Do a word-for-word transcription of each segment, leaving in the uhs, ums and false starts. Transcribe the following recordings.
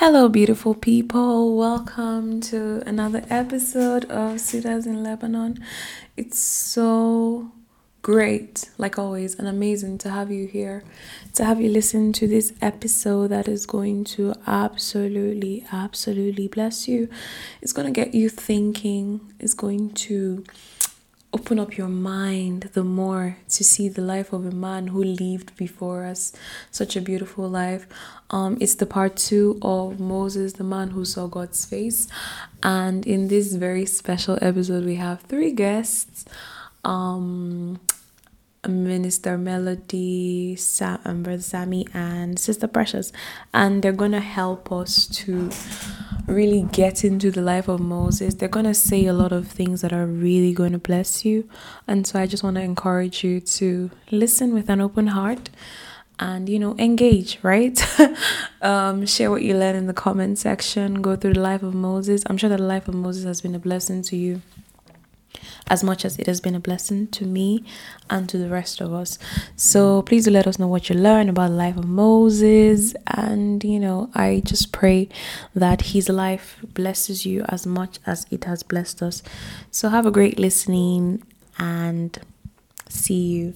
Hello, beautiful people. Welcome to another episode of Sidas in Lebanon. It's so great, like always, and amazing to have you here, to have you listen to this episode that is going to absolutely, absolutely bless you. It's going to get you thinking, it's going to open up your mind the more to see the life of a man who lived before us, such a beautiful life. Um it's the part two of Moses, the man who saw God's face, and in this very special episode we have three guests. um Minister Melody, Sam, and Brother Sammy, and Sister Precious, and they're gonna help us to really get into the life of Moses. They're gonna say a lot of things that are really going to bless you, and so I just want to encourage you to listen with an open heart and, you know, engage, right? um, share what you learn in the comment section. Go through the life of Moses. I'm sure that the life of Moses has been a blessing to you, as much as it has been a blessing to me and to the rest of us. So please do let us know what you learn about the life of Moses. And, you know, I just pray that his life blesses you as much as it has blessed us. So have a great listening and see you.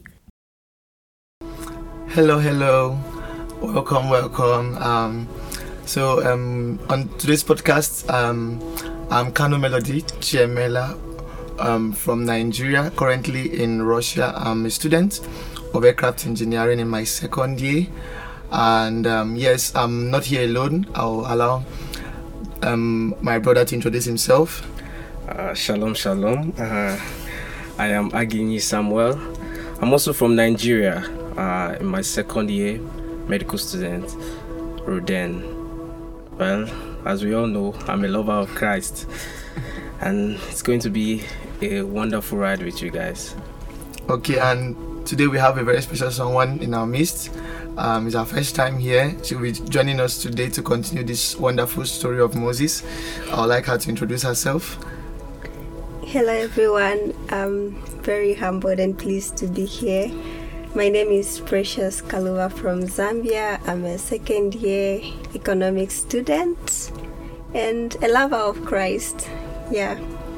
Hello, hello. Welcome, welcome. Um, so um, on today's podcast, um, I'm Kano Melody Chiemela. Um, from Nigeria, currently in Russia. I'm a student of aircraft engineering in my second year, and um, yes, I'm not here alone. I'll allow um, my brother to introduce himself. Uh, shalom, shalom. Uh, I am Aginyi Samuel. I'm also from Nigeria, uh, in my second year, medical student, Roden. Well, as we all know, I'm a lover of Christ, and it's going to be a wonderful ride with you guys. Okay, and today we have a very special someone in our midst. Um, it's our first time here. She'll be joining us today to continue this wonderful story of Moses. I would like her to introduce herself. Hello everyone, I'm very humbled and pleased to be here. My name is Precious Kaluwa from Zambia. I'm a second year economics student and a lover of Christ. Yeah.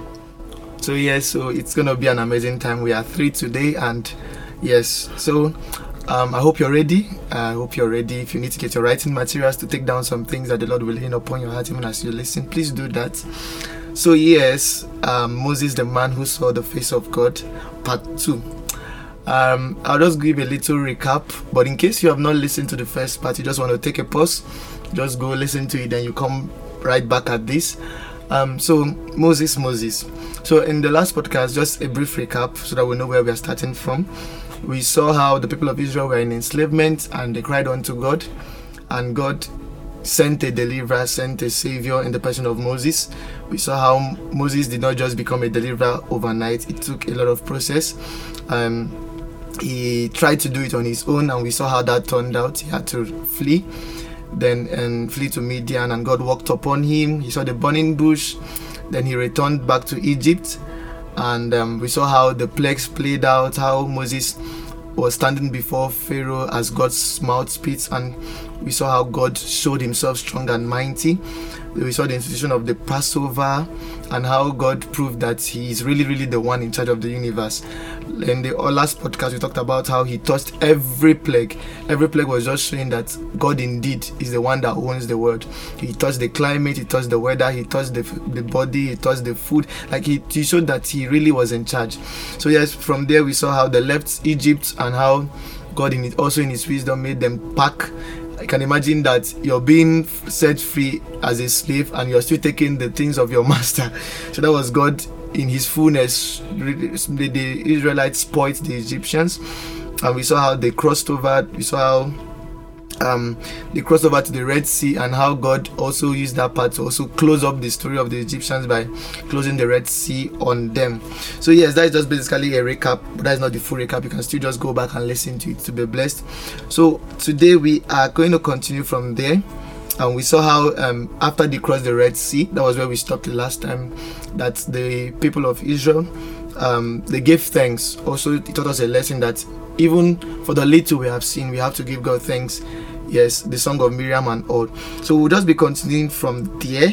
So yes, so it's gonna be an amazing time. We are three today, and yes, so um, I hope you're ready. I hope you're ready. If you need to get your writing materials to take down some things that the Lord will lay upon your heart even as you listen, please do that. So yes, um, Moses, the man who saw the face of God, part two. Um, I'll just give a little recap, but in case you have not listened to the first part, you just want to take a pause, just go listen to it, then you come right back at this. Um, so Moses, Moses. So in the last podcast, just a brief recap so that we know where we are starting from. We saw how the people of Israel were in enslavement and they cried unto God, and God sent a deliverer, sent a savior in the person of Moses. We saw how Moses did not just become a deliverer overnight. It took a lot of process. Um, he tried to do it on his own, and we saw how that turned out. He had to flee. Then and flee to Midian, and God walked upon him. He saw the burning bush. Then he returned back to Egypt, and um, we saw how the plagues played out, how Moses was standing before Pharaoh as God's mouthpiece, and we saw how God showed himself strong and mighty. We saw the institution of the Passover and how God proved that he is really, really the one in charge of the universe. In the last podcast, we talked about how he touched every plague. Every plague was just showing that God indeed is the one that owns the world. He touched the climate, he touched the weather, he touched the, the body, he touched the food. Like he, he showed that he really was in charge. So yes, from there we saw how they left Egypt and how God in it, also in his wisdom made them pack. I can imagine that you're being set free as a slave and you're still taking the things of your master. So that was God in his fullness. The Israelites spoiled the Egyptians, and we saw how they crossed over. We saw how um, they crossed over to the Red Sea, and how God also used that part to also close up the story of the Egyptians by closing the Red Sea on them. So yes, that is just basically a recap, but that is not the full recap. You can still just go back and listen to it to be blessed. So today we are going to continue from there. And we saw how um, after they crossed the Red Sea, that was where we stopped the last time, that the people of Israel, um, they gave thanks. Also, it taught us a lesson that even for the little we have seen, we have to give God thanks Yes, the song of Miriam and all. So we'll just be continuing from there.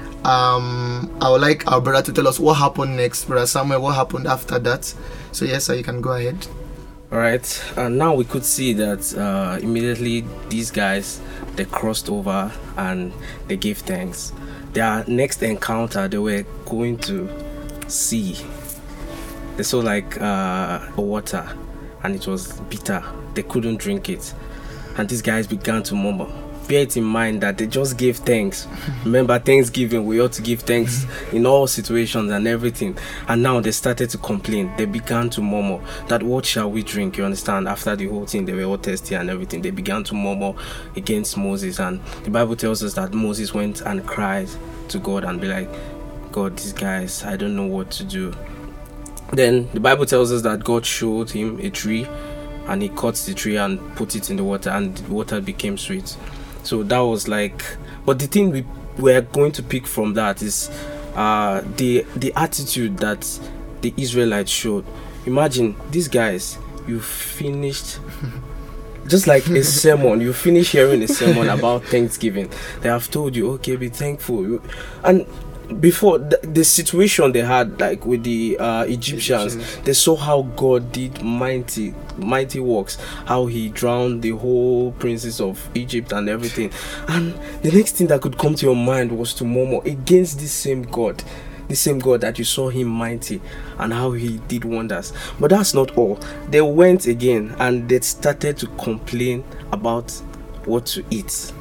Um, I would like our brother to tell us what happened next, Brother Samuel. What happened after that? So yes, sir, you can go ahead. All right, and now we could see that uh, immediately these guys, they crossed over and they gave thanks. Their next encounter, they were going to see. They saw like uh, water, and it was bitter. They couldn't drink it, and these guys began to murmur. Bear it in mind that they just gave thanks. Remember, Thanksgiving, we ought to give thanks in all situations and everything. And now they started to complain. They began to murmur that what shall we drink? You understand? After the whole thing, they were all thirsty and everything. They began to murmur against Moses. And the Bible tells us that Moses went and cried to God and be like, God, these guys, I don't know what to do. Then the Bible tells us that God showed him a tree, and he cut the tree and put it in the water, and the water became sweet. So that was like, but the thing we we're going to pick from that is uh, the the attitude that the Israelites showed. Imagine these guys, you finished just like a sermon. You finish hearing a sermon about Thanksgiving. They have told you, okay, be thankful, and before the, the situation they had, like with the uh, Egyptians, Egyptians, they saw how God did mighty mighty works, how he drowned the whole princes of Egypt and everything. And the next thing that could come to your mind was to murmur against this same God, the same God that you saw him mighty and how he did wonders. But that's not all. They went again and they started to complain about what to eat.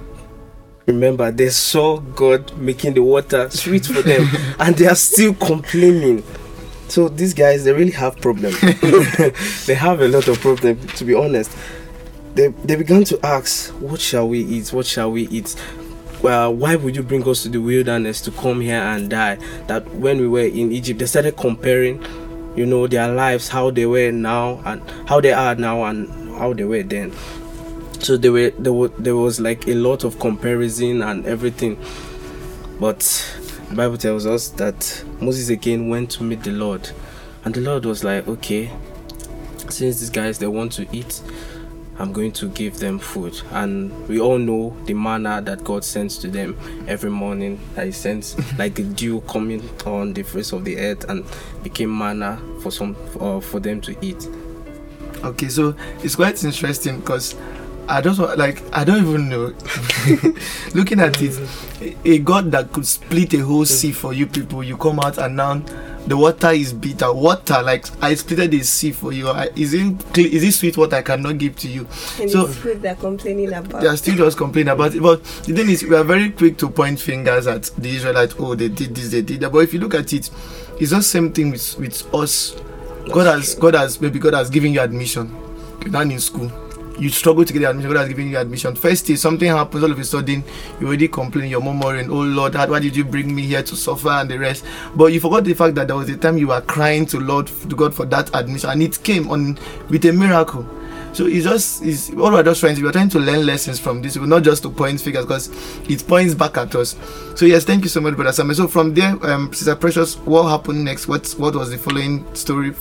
Remember, they saw God making the water sweet for them, and they are still complaining. So these guys, they really have problems. They have a lot of problems, to be honest. They they began to ask, what shall we eat? What shall we eat? Well, why would you bring us to the wilderness to come here and die? That when we were in Egypt, they started comparing, you know, their lives, how they were now and how they are now and how they were then. So there were there were there was like a lot of comparison and everything. But the Bible tells us that Moses again went to meet the Lord, and the Lord was like, okay, since these guys, they want to eat, I'm going to give them food. And we all know the manna that God sends to them every morning, that he sends like the dew coming on the face of the earth and became manna for some uh, for them to eat. Okay, so it's quite interesting because I just want, like, I don't even know. Looking at it, a God that could split a whole sea for you people, you come out and now the water is bitter. Water, like, I split the sea for you. I, is it is it sweet water I cannot give to you? And so it's food they're complaining about. They are still just complaining about it. But the thing is, we are very quick to point fingers at the Israelites. Oh, they did this, they did that. But if you look at it, it's just same thing with, with us. God has, God has, maybe God has given you admission. You're not in school. You struggle to get the admission, God has given you admission. First day, something happens, all of a sudden, you already complain, you're murmuring, oh Lord, why did you bring me here to suffer and the rest? But you forgot the fact that there was a time you were crying to Lord, to God for that admission, and it came on with a miracle. So it's just, it's, all we're just trying to, we're trying to learn lessons from this, not just to point figures, because it points back at us. So yes, thank you so much, Brother Samuel. So from there, um, Sister Precious, what happened next? What, what was the following story?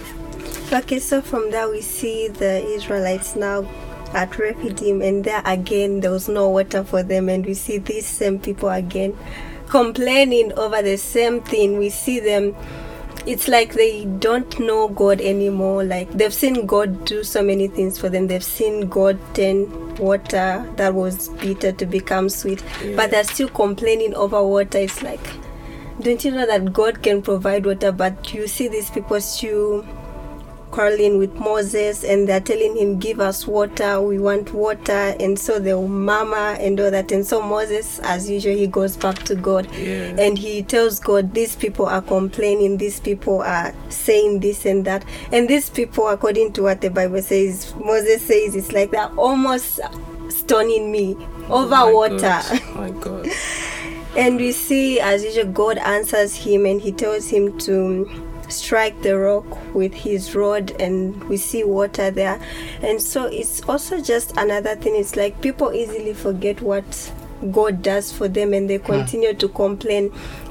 Okay, so from there we see the Israelites now at Rephidim, and there again there was no water for them, and we see these same people again complaining over the same thing. We see them, it's like they don't know God anymore. Like, they've seen God do so many things for them. They've seen God turn water that was bitter to become sweet, yeah. But they're still complaining over water. It's like, don't you know that God can provide water? But you see these people still quarreling with Moses, and they're telling him, give us water, we want water. And so they'll murmur and all that. And so Moses, as usual, he goes back to God, yeah. And he tells God, these people are complaining, these people are saying this and that. And these people, according to what the Bible says, Moses says, it's like they're almost stoning me over oh water. God. My God. And we see, as usual, God answers him, and he tells him to strike the rock with his rod, and we see water there. And so it's also just another thing. It's like people easily forget what God does for them, and they continue to complain.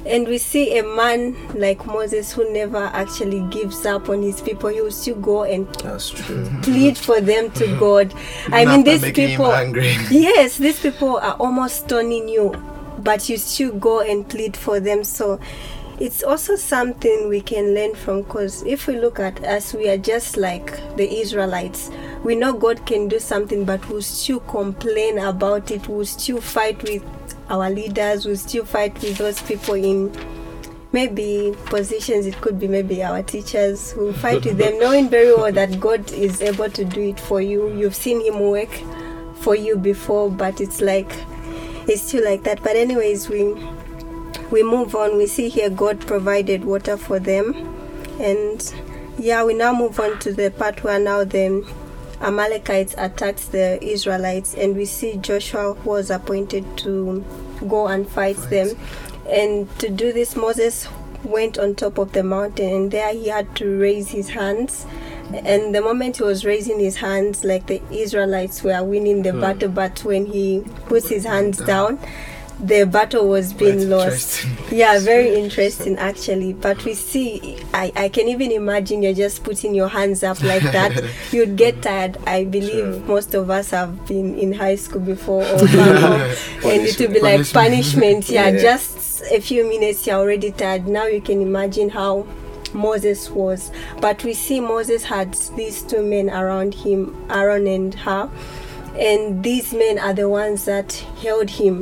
And we see a man like Moses who never actually gives up on his people. He will still go and That's true. plead for them to God. I Even mean, after these making him people, angry. yes, these people are almost stoning you, but you still go and plead for them. So it's also something we can learn from, because if we look at us, we are just like the Israelites. We know God can do something, but we'll still complain about it. We'll still fight with our leaders. We'll still fight with those people in maybe positions. It could be maybe our teachers. Who fight with them, knowing very well that God is able to do it for you. You've seen him work for you before, but it's like it's still like that. But anyways, we we move on. We see here God provided water for them, and yeah, we now move on to the part where now the Amalekites attacked the Israelites, and we see Joshua was appointed to go and fight Fight. them. And to do this, Moses went on top of the mountain, and there he had to raise his hands. And the moment he was raising his hands, like the Israelites were winning the Hmm. battle, but when he puts his hands down, the battle was being Quite lost. interesting. Yeah, very interesting actually. But we see, I, I can even imagine you're just putting your hands up like that. You'd get tired. I believe Sure. most of us have been in high school before, or back home, and it would be like Punishment. punishment. Yeah, Yeah. just a few minutes, you're already tired. Now you can imagine how Moses was. But we see Moses had these two men around him, Aaron and Hur, and these men are the ones that held him.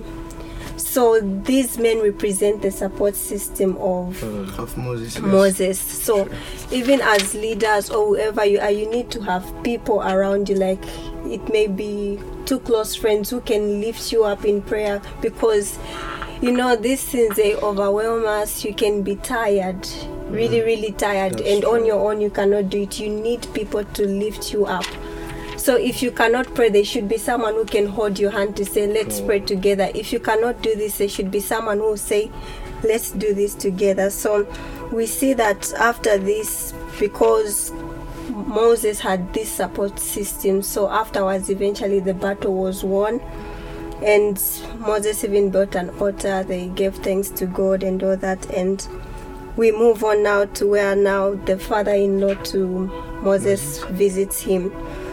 So these men represent the support system of Of Moses. yes. Moses. So even as leaders or whoever you are, you need to have people around you, like it may be two close friends who can lift you up in prayer, because you know these things, they overwhelm us. You can be tired, really really tired, That's and on true. your own you cannot do it. You need people to lift you up. So if you cannot pray, there should be someone who can hold your hand to say, let's Oh. pray together. If you cannot do this, there should be someone who will say, let's do this together. So we see that after this, because Moses had this support system, so afterwards eventually the battle was won, and Moses even built an altar. They gave thanks to God and all that. And we move on now to where now the father-in-law to Moses visits him.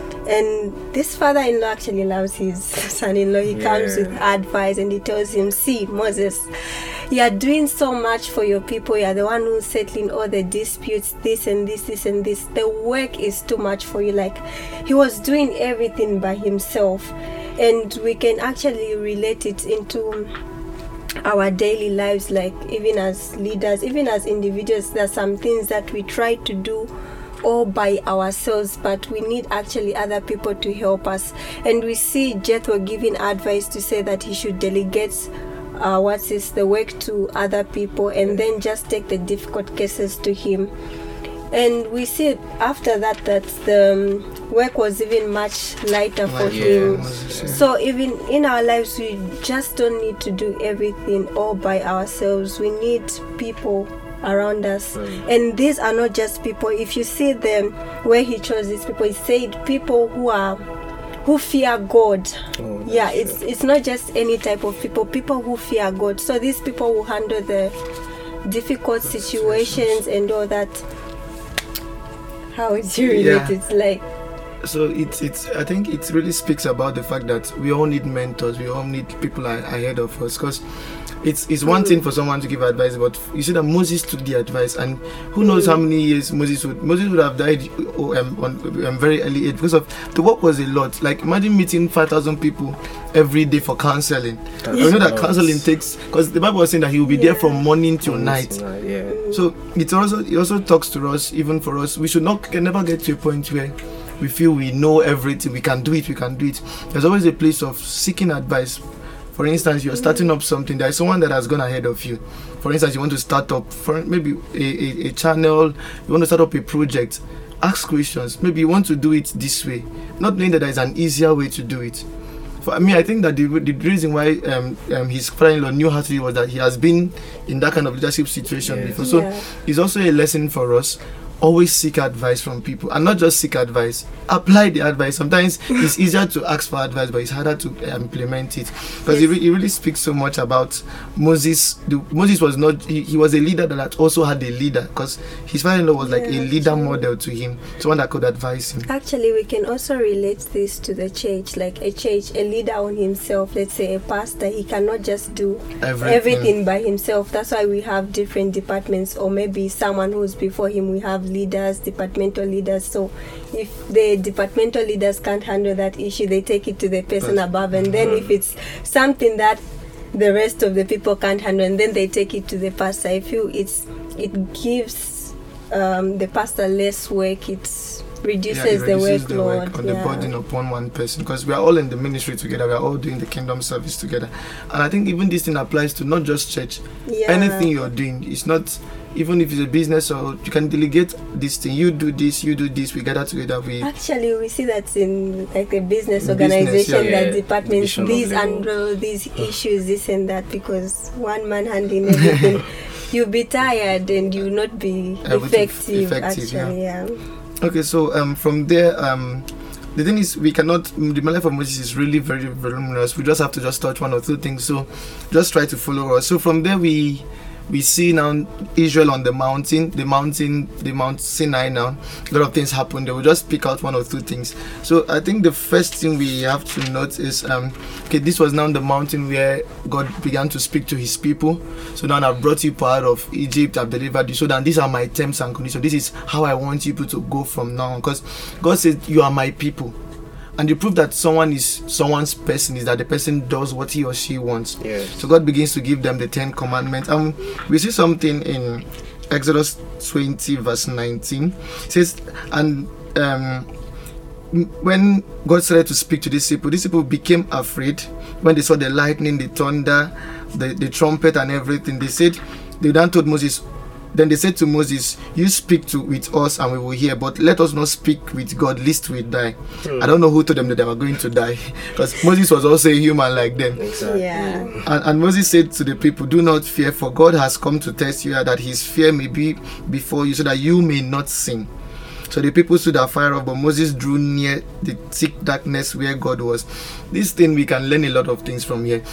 And this father-in-law actually loves his son-in-law. He comes Yeah. with advice, and he tells him, see Moses, you are doing so much for your people. You are the one who's settling all the disputes, this and this, this and this. The work is too much for you. Like, he was doing everything by himself. And we can actually relate it into our daily lives, like even as leaders, even as individuals. There are some things that we try to do all by ourselves, but we need actually other people to help us. And we see Jethro giving advice to say that he should delegate uh, what's this, the work to other people, and then just take the difficult cases to him. And we see after that that the um, work was even much lighter for Like, him. Moses, yeah. So even in our lives, we just don't need to do everything all by ourselves. We need people around us. Mm. And these are not just people. If you see them where he chose these people, he said people who are who fear God. Oh, that's Yeah, it's true. it's not just any type of people, people who fear God. So these people will handle the difficult situations and all that. How would you relate Yeah. it? Like, So it's it's I think it really speaks about the fact that we all need mentors, we all need people a- ahead of us, because it's it's one thing for someone to give advice, but you see that Moses took the advice, and who knows how many years Moses would Moses would have died oh, um, on um, very early age, because of the work was a lot. Like, imagine meeting five thousand people every day for counseling. That's You know that a lot. counseling takes, because the Bible was saying that he will be there Yeah. from morning till night. Yeah. So it also it also talks to us, even for us. We should not can never get to a point where we feel we know everything. We can do it. We can do it. There's always a place of seeking advice. For instance, you're starting up something. There is someone that has gone ahead of you. For instance, you want to start up for maybe a, a, a channel. You want to start up a project. Ask questions. Maybe you want to do it this way, not knowing that there is an easier way to do it. For me, I think that the, the reason why um, um, his father-in-law knew how to do it was that he has been in that kind of leadership situation Yeah. before. So Yeah. it's also a lesson for us. always seek advice from people, and not just seek advice, apply the advice. Sometimes it's easier to ask for advice, but it's harder to implement it, because yes. it, re- it really speaks so much about Moses. The, Moses was not he, he was a leader that also had a leader, because his father-in-law was like yeah, a leader actually. model to him, someone that could advise him. Actually, we can also relate this to the church, like a church, a leader on himself. Let's say a pastor, he cannot just do everything, everything by himself. That's why we have different departments, or maybe someone who's before him. We have leaders, departmental leaders. So if the departmental leaders can't handle that issue, they take it to the person but, above, and then if it's something that the rest of the people can't handle, and then they take it to the pastor. I feel it's it gives um, the pastor less work. It's reduces, yeah, it reduces the workload the work on yeah. the burden upon one person, because we are all in the ministry together, we are all doing the kingdom service together. And I think even this thing applies to not just church. Yeah. Anything you're doing, it's not, even if it's a business, or you can delegate this thing, you do this, you do this, we gather together. We actually we see that in like a business organization, business, yeah, that yeah. departments these handle these issues, this and that, because one man handling everything you'll be tired and you'll not be effective, effective actually yeah. yeah Okay, so um, from there, um, the thing is, we cannot, the life of Moses is really very voluminous. We just have to just touch one or two things. So just try to follow us. So from there, we we see now Israel on the mountain, the mountain, the Mount Sinai now. A lot of things happen. They will just pick out one or two things. So I think the first thing we have to note is, um, okay, this was now the mountain where God began to speak to his people. So now I've brought you out of Egypt, I've delivered you. So now these are my terms and conditions. This is how I want you people to go from now on. Because God said, you are my people. And the proof that someone is someone's person is that the person does what he or she wants. Yes. So God begins to give them the Ten Commandments. And we see something in Exodus twenty, verse nineteen. It says, and um, when God started to speak to these people, these people became afraid when they saw the lightning, the thunder, the, the trumpet and everything. They said, they then told Moses, then they said to Moses, you speak to with us and we will hear, but let us not speak with God, lest we die. Hmm. I don't know who told them that they were going to die, because Moses was also a human like them. Exactly. Yeah. And, and Moses said to the people, do not fear, for God has come to test you, that his fear may be before you, so that you may not sin. So the people stood afar off, but Moses drew near the thick darkness where God was. This thing, we can learn a lot of things from here.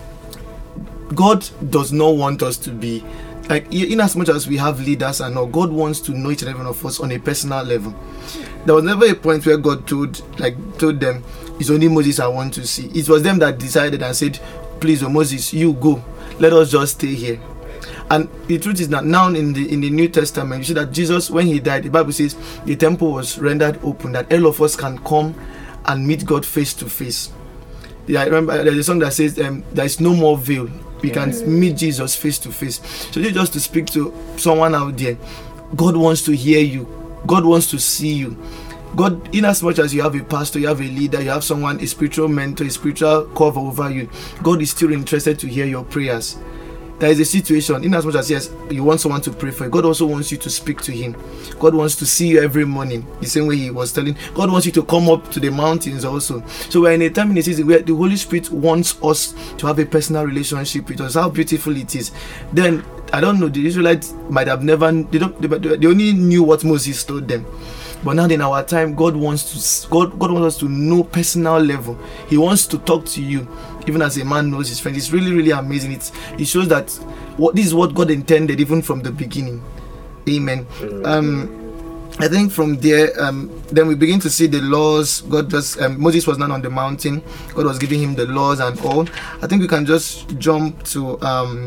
God does not want us to be like, in as much as we have leaders and all, God wants to know each and every one of us on a personal level. There was never a point where God told like told them, it's only Moses I want to see. It was them that decided and said, please, oh Moses, you go, let us just stay here. And the truth is that now in the in the New Testament, you see that Jesus, when he died, the Bible says the temple was rendered open, that all of us can come and meet God face to face. Yeah, I remember there's a song that says um, there is no more veil. We can meet Jesus face to face. So this is just to speak to someone out there. God wants to hear you. God wants to see you. God, in as much as you have a pastor, you have a leader, you have someone, a spiritual mentor, a spiritual cover over you, God is still interested to hear your prayers. There is a situation, in as much as yes, you want someone to pray for you, God also wants you to speak to him. God wants to see you every morning, the same way he was telling. God wants you to come up to the mountains also. So we're in a time in the season where the Holy Spirit wants us to have a personal relationship with us. How beautiful it is. Then, I don't know, the Israelites might have never, they, don't, they, they only knew what Moses told them. But now in our time, God wants to God, God wants us to know personal level. He wants to talk to you, even as a man knows his friend. It's really, really amazing. It's, it shows that what this is what God intended even from the beginning. Amen. Um, I think from there, um, then we begin to see the laws. God just um, Moses was not on the mountain. God was giving him the laws and all. I think we can just jump to um,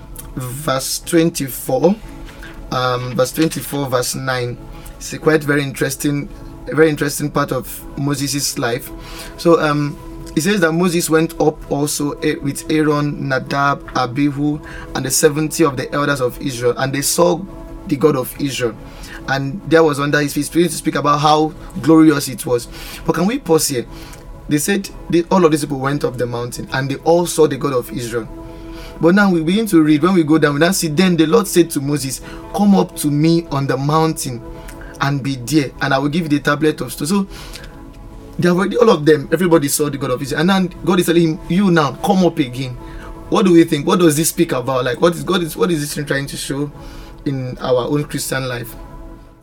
verse twenty-four. Um, verse twenty-four, verse nine. It's a quite very interesting, a very interesting part of Moses' life. So um, it says that Moses went up also with Aaron, Nadab, Abihu, and the seventy of the elders of Israel, and they saw the God of Israel. And there was under his feet, to speak about how glorious it was. But can we pause here? They said they, all of these people went up the mountain, and they all saw the God of Israel. But now we begin to read, when we go down, we now see, then the Lord said to Moses, come up to me on the mountain and be there, and I will give you the tablet of stone. So they have already, all of them, everybody saw the God of Israel, and then God is telling him, you now come up again. What do we think? What does this speak about? Like, what is God is what is this trying to show in our own Christian life?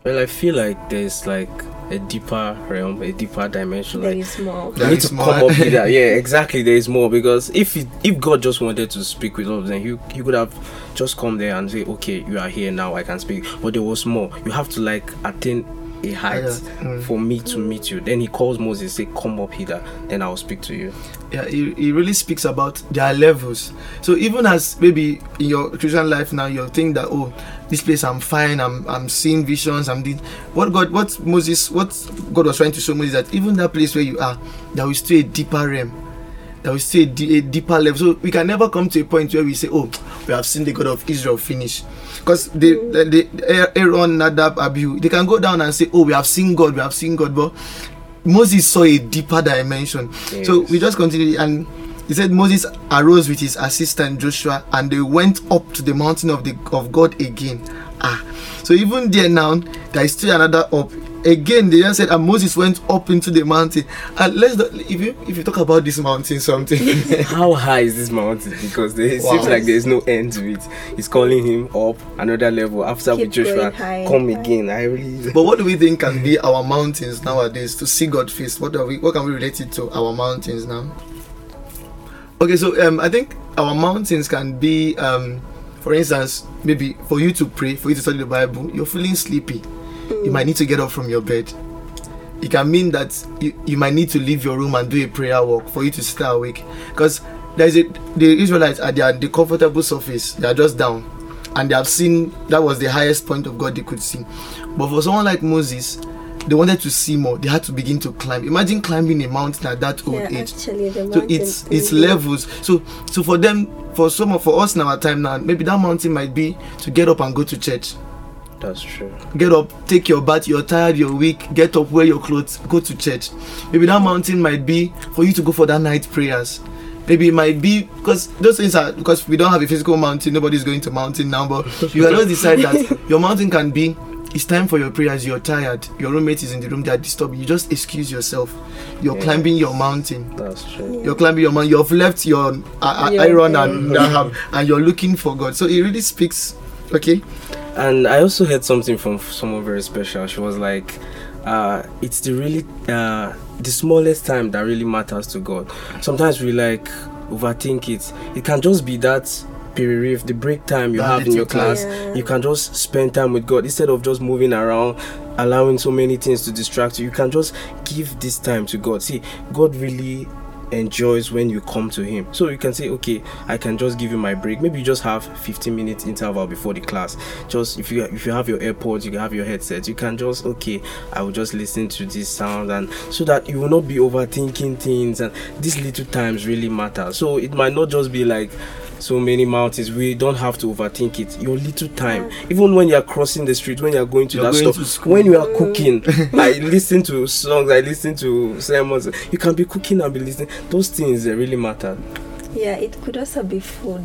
Well, I feel like there's like a deeper realm, a deeper dimension. There like, is more. you There need is to more. come up with that. Yeah, exactly. There is more, because if it, if God just wanted to speak with us, then he he could have just come there and say, okay, you are here now, I can speak. But there was more. You have to like attain a height Yeah. Mm. for me to meet you. Then he calls Moses, say, come up hither, then I'll speak to you. Yeah, he, he really speaks about their levels. So even as maybe in your Christian life now, you think that, oh, this place I'm fine, I'm I'm seeing visions, I'm doing what God, what Moses, what God was trying to show Moses, that even that place where you are, there is still a deeper realm, there is still a, d- a deeper level. So we can never come to a point where we say, oh, we have seen the God of Israel finish, because they, they, they Aaron, Nadab, Abihu, they can go down and say, oh, we have seen God, we have seen God, but Moses saw a deeper dimension. Yes. So we just continue, and he said Moses arose with his assistant Joshua, and they went up to the mountain of the of God again. Ah, so even there now, there is still another up. Again, they just said, and Moses went up into the mountain. And let's not, if you if you talk about this mountain, something. How high is this mountain? Because there, it Wow. seems like there's no end to it. He's calling him up another level. After Keep with Joshua, going high come and high. again. I really. But what do we think can be our mountains nowadays to see God face? What are we? What can we relate it to our mountains now? Okay, so um, I think our mountains can be, um, for instance, maybe for you to pray, for you to study the Bible, you're feeling sleepy. You might need to get up from your bed. It can mean that you, you might need to leave your room and do a prayer walk for you to stay awake. Because there's a the Israelites are they are the comfortable surface, they are just down, and they have seen that was the highest point of God they could see. But for someone like Moses, they wanted to see more. They had to begin to climb. Imagine climbing a mountain at that old Yeah, age. actually, the So mountain it's it's thing. levels. So so for them, for some of for us in our time now, maybe that mountain might be to get up and go to church. That's true. Get up, take your bath, you're tired, you're weak, get up, wear your clothes, go to church. Maybe that mountain might be for you to go for that night prayers. Maybe it might be because those things are because we don't have a physical mountain, nobody's going to mountain now, but you can just decide that your mountain can be it's time for your prayers, you're tired, your roommate is in the room, they are disturbing you, just excuse yourself. You're Yeah. climbing your mountain. That's true. You're climbing your mountain, you've left your uh, Your iron bed. and Rahab, and you're looking for God. So it really speaks. Okay. And I also heard something from someone very special. She was like, uh, it's the really uh, the smallest time that really matters to God. Sometimes we like overthink it. It can just be that period, the break time you That have in your little time. class. Yeah. You can just spend time with God instead of just moving around, allowing so many things to distract you. You can just give this time to God. See, God really enjoys when you come to him. So you can say, okay, I can just give you my break. Maybe you just have fifteen minutes interval before the class. Just if you if you have your AirPods, you can have your headset, you can just, okay, I will just listen to this sound, and so that you will not be overthinking things, and these little times really matter. So it might not just be like so many mountains. We don't have to overthink it. Your little time, even when you are crossing the street, when you are going to You're that going store, to school. when you are cooking, I listen to songs, I listen to sermons. You can be cooking and be listening. Those things uh, really matter. Yeah, it could also be food.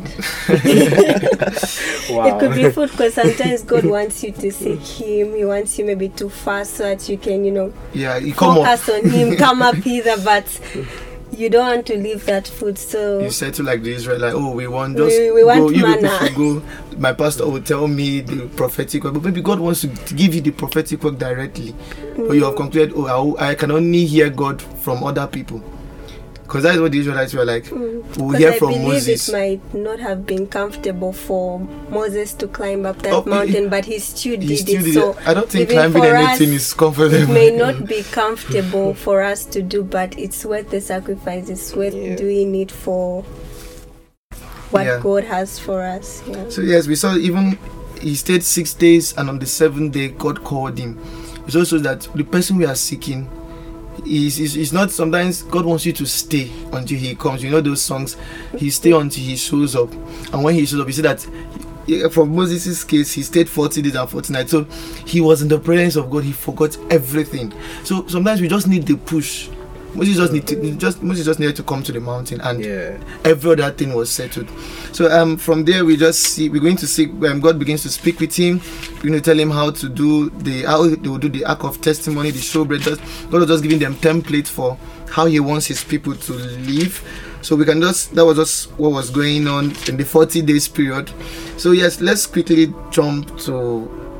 Wow. It could be food because sometimes God wants you to seek Him. He wants you maybe to fast so that you can, you know, Yeah, you come up. focus on Him, come up hither, but you don't want to leave that food. So You said to like the Israelite, oh, we want just We- we want go. You people manna. should go. My pastor will tell me the prophetic word, but maybe God wants to give you the prophetic word directly. But you have concluded, oh, I, will- I can only hear God from other people, because that is what the Israelites were like. We'll Because hear I from believe Moses. it might not have been comfortable for Moses to climb up that Oh, he- mountain, but he still He did still it. did So it. I don't think even climbing for anything us, is comfortable. it may not be comfortable for us to do, but it's worth the sacrifice. It's worth Yeah. doing it for what Yeah. God has for us. Yeah. So yes, we saw even he stayed six days, and on the seventh day, God called him. It also shows that the person we are seeking is is is not. Sometimes God wants you to stay until He comes. You know those songs. He stay until He shows up, and when He shows up, He said that. yeah, For Moses' case, he stayed forty days and forty nights. So he was in the presence of God. He forgot everything. So sometimes we just need the push. Moses just need to just Moses just needed to come to the mountain, and Yeah. every other thing was settled. So um from there we just see we're going to see um, God begins to speak with him. We're going to tell him how to do the how they will do the ark of testimony, the showbread. Just God was just giving them template for how he wants his people to live. So we can just that was just what was going on in the forty days period. So yes, let's quickly jump to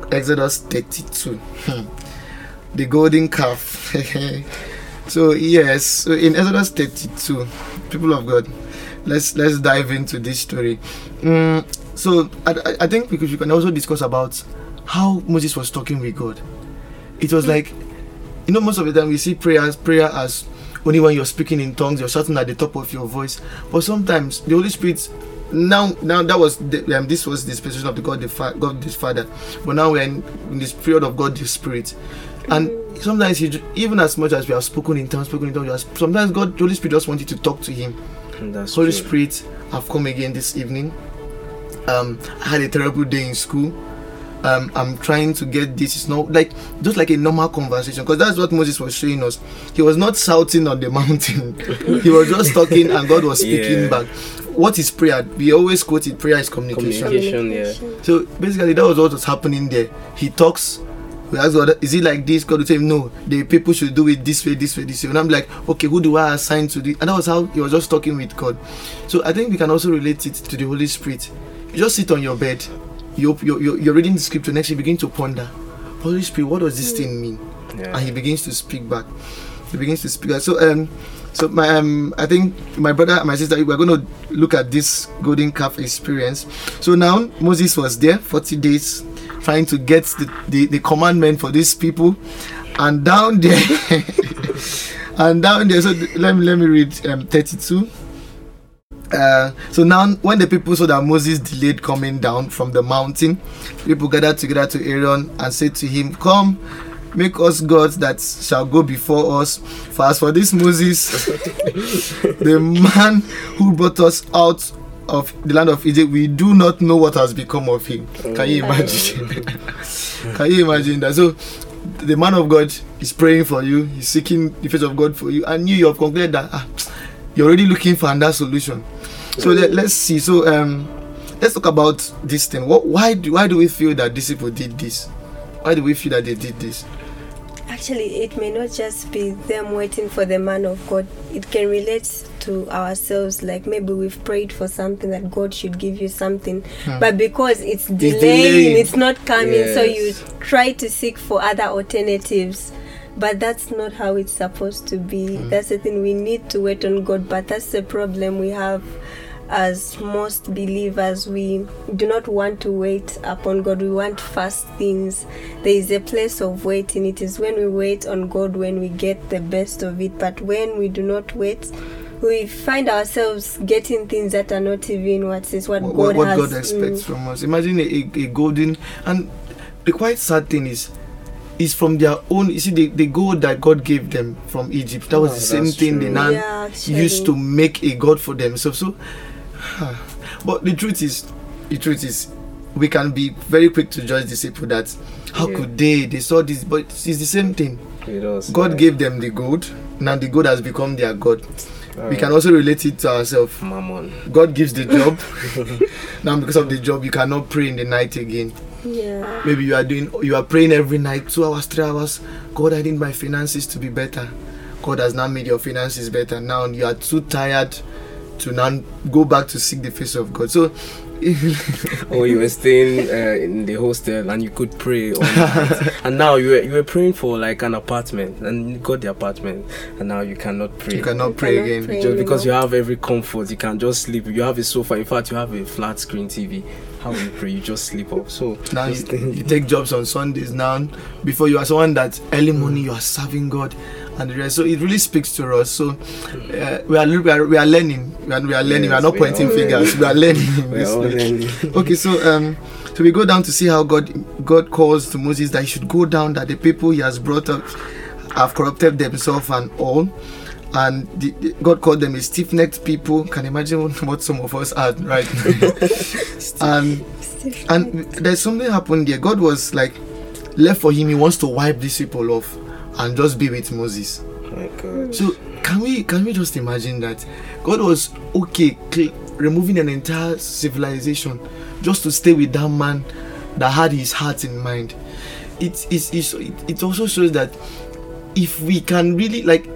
Exodus thirty-two. The golden calf. So yes, so in Exodus thirty-two, people of God, let's let's dive into this story. Mm, so I, I think because we can also discuss about how Moses was talking with God. It was like, you know, most of the time we see prayers, prayer as only when you're speaking in tongues, you're shouting at the top of your voice. But sometimes the Holy Spirit, now, now that was the, um, this was the dispensation of the God, the Fa- God, the Father. But now we're in, in this period of God, the Spirit, and sometimes he, even as much as we have spoken in tongues, spoken in tongues, sometimes God, the Holy Spirit just wanted to talk to him. That's Holy true. Spirit, I've come again this evening. Um, I had a terrible day in school. Um, I'm trying to get this. It's not like just like a normal conversation, because that's what Moses was showing us. He was not shouting on the mountain. He was just talking, and God was speaking Yeah. back. What is prayer? We always quote it. Prayer is communication. Communication, yeah. So basically, that was what was happening there. He talks. We ask God, is it like this? God will tell him, no, the people should do it this way, this way, this way. And I'm like, okay, who do I assign to this? And that was how he was just talking with God. So I think we can also relate it to the Holy Spirit. You just sit on your bed, you, you, you're, you're reading the scripture, next you begin to ponder, Holy Spirit, what does this thing mean? Yeah. And he begins to speak back. He begins to speak back. So um, so my um, I think my brother and my sister, we're going to look at this golden calf experience. So now Moses was there forty days trying to get the, the, the commandment for these people, and down there and down there so th- let me let me read um, thirty-two. Uh, so now when the people saw that Moses delayed coming down from the mountain, people gathered together to Aaron and said to him, come, make us gods that shall go before us. For as for this Moses, the man who brought us out of the land of Egypt, we do not know what has become of him. Can you imagine? Can you imagine that? So the man of God is praying for you, he's seeking the face of God for you, and you, you have concluded that ah, you're already looking for another solution. So let, let's see. So um, let's talk about this thing. What? Why do why do we feel that these people did this? Why do we feel that they did this? Actually, it may not just be them waiting for the man of God. It can relate to ourselves. Like maybe we've prayed for something that God should give you something, Hmm. but because it's delaying, delaying. it's not coming, so you Yes. try to seek for other alternatives. But that's not how it's supposed to be. Hmm. That's the thing. We need to wait on God, but that's the problem we have as most believers. We do not want to wait upon God. We want fast things. There is a place of waiting. It is when we wait on God when we get the best of it. But when we do not wait, we find ourselves getting things that are not even what is what, What, God what has. God expects mm. from us. Imagine a, a, a golden, and the quite sad thing is, is from their own. You see, the, the gold that God gave them from Egypt. That was Oh, the same that's thing they true. now Yeah, actually. used to make a god for themselves. So, but the truth is, the truth is, we can be very quick to judge these people that how Yeah. could they? They saw this, but it's the same thing. It was, God yeah. gave them the gold. Now the gold has become their god. Uh, We can also relate it to ourselves. Mammon. God gives the job. Now because of the job, you cannot pray in the night again. Yeah. Maybe you are doing, you are praying every night, two hours, three hours. God, I need my finances to be better. God has now made your finances better. Now you are too tired to now go back to seek the face of God. So, Or you were staying uh, in the hostel and you could pray all night. And now you were, you were praying for like an apartment and you got the apartment and now you cannot pray. you cannot You pray cannot again. pray. Just because you anymore. have every comfort, you can just sleep. You have a sofa. In fact, you have a flat screen T V. How will you pray? You just sleep off. So Now you, these things- you take jobs on Sundays now. Before you are someone that early morning you are serving God and the rest. So it really speaks to us. So uh, we are we are we are learning. We are, we are learning. Yes, we are not we are pointing all fingers. We are learning. in we're this all place. learning. Okay, so um, so we go down to see how God God calls to Moses that he should go down, that the people he has brought up have corrupted themselves and all, and the, the- God called them a stiff-necked people. Can you imagine what some of us are right now? and and there's something happened there. God was like left for him. He wants to wipe these people off and just be with Moses. Oh my God. So can we can we just imagine that God was okay cl- removing an entire civilization just to stay with that man that had his heart in mind? It is it, it also shows that if we can really like,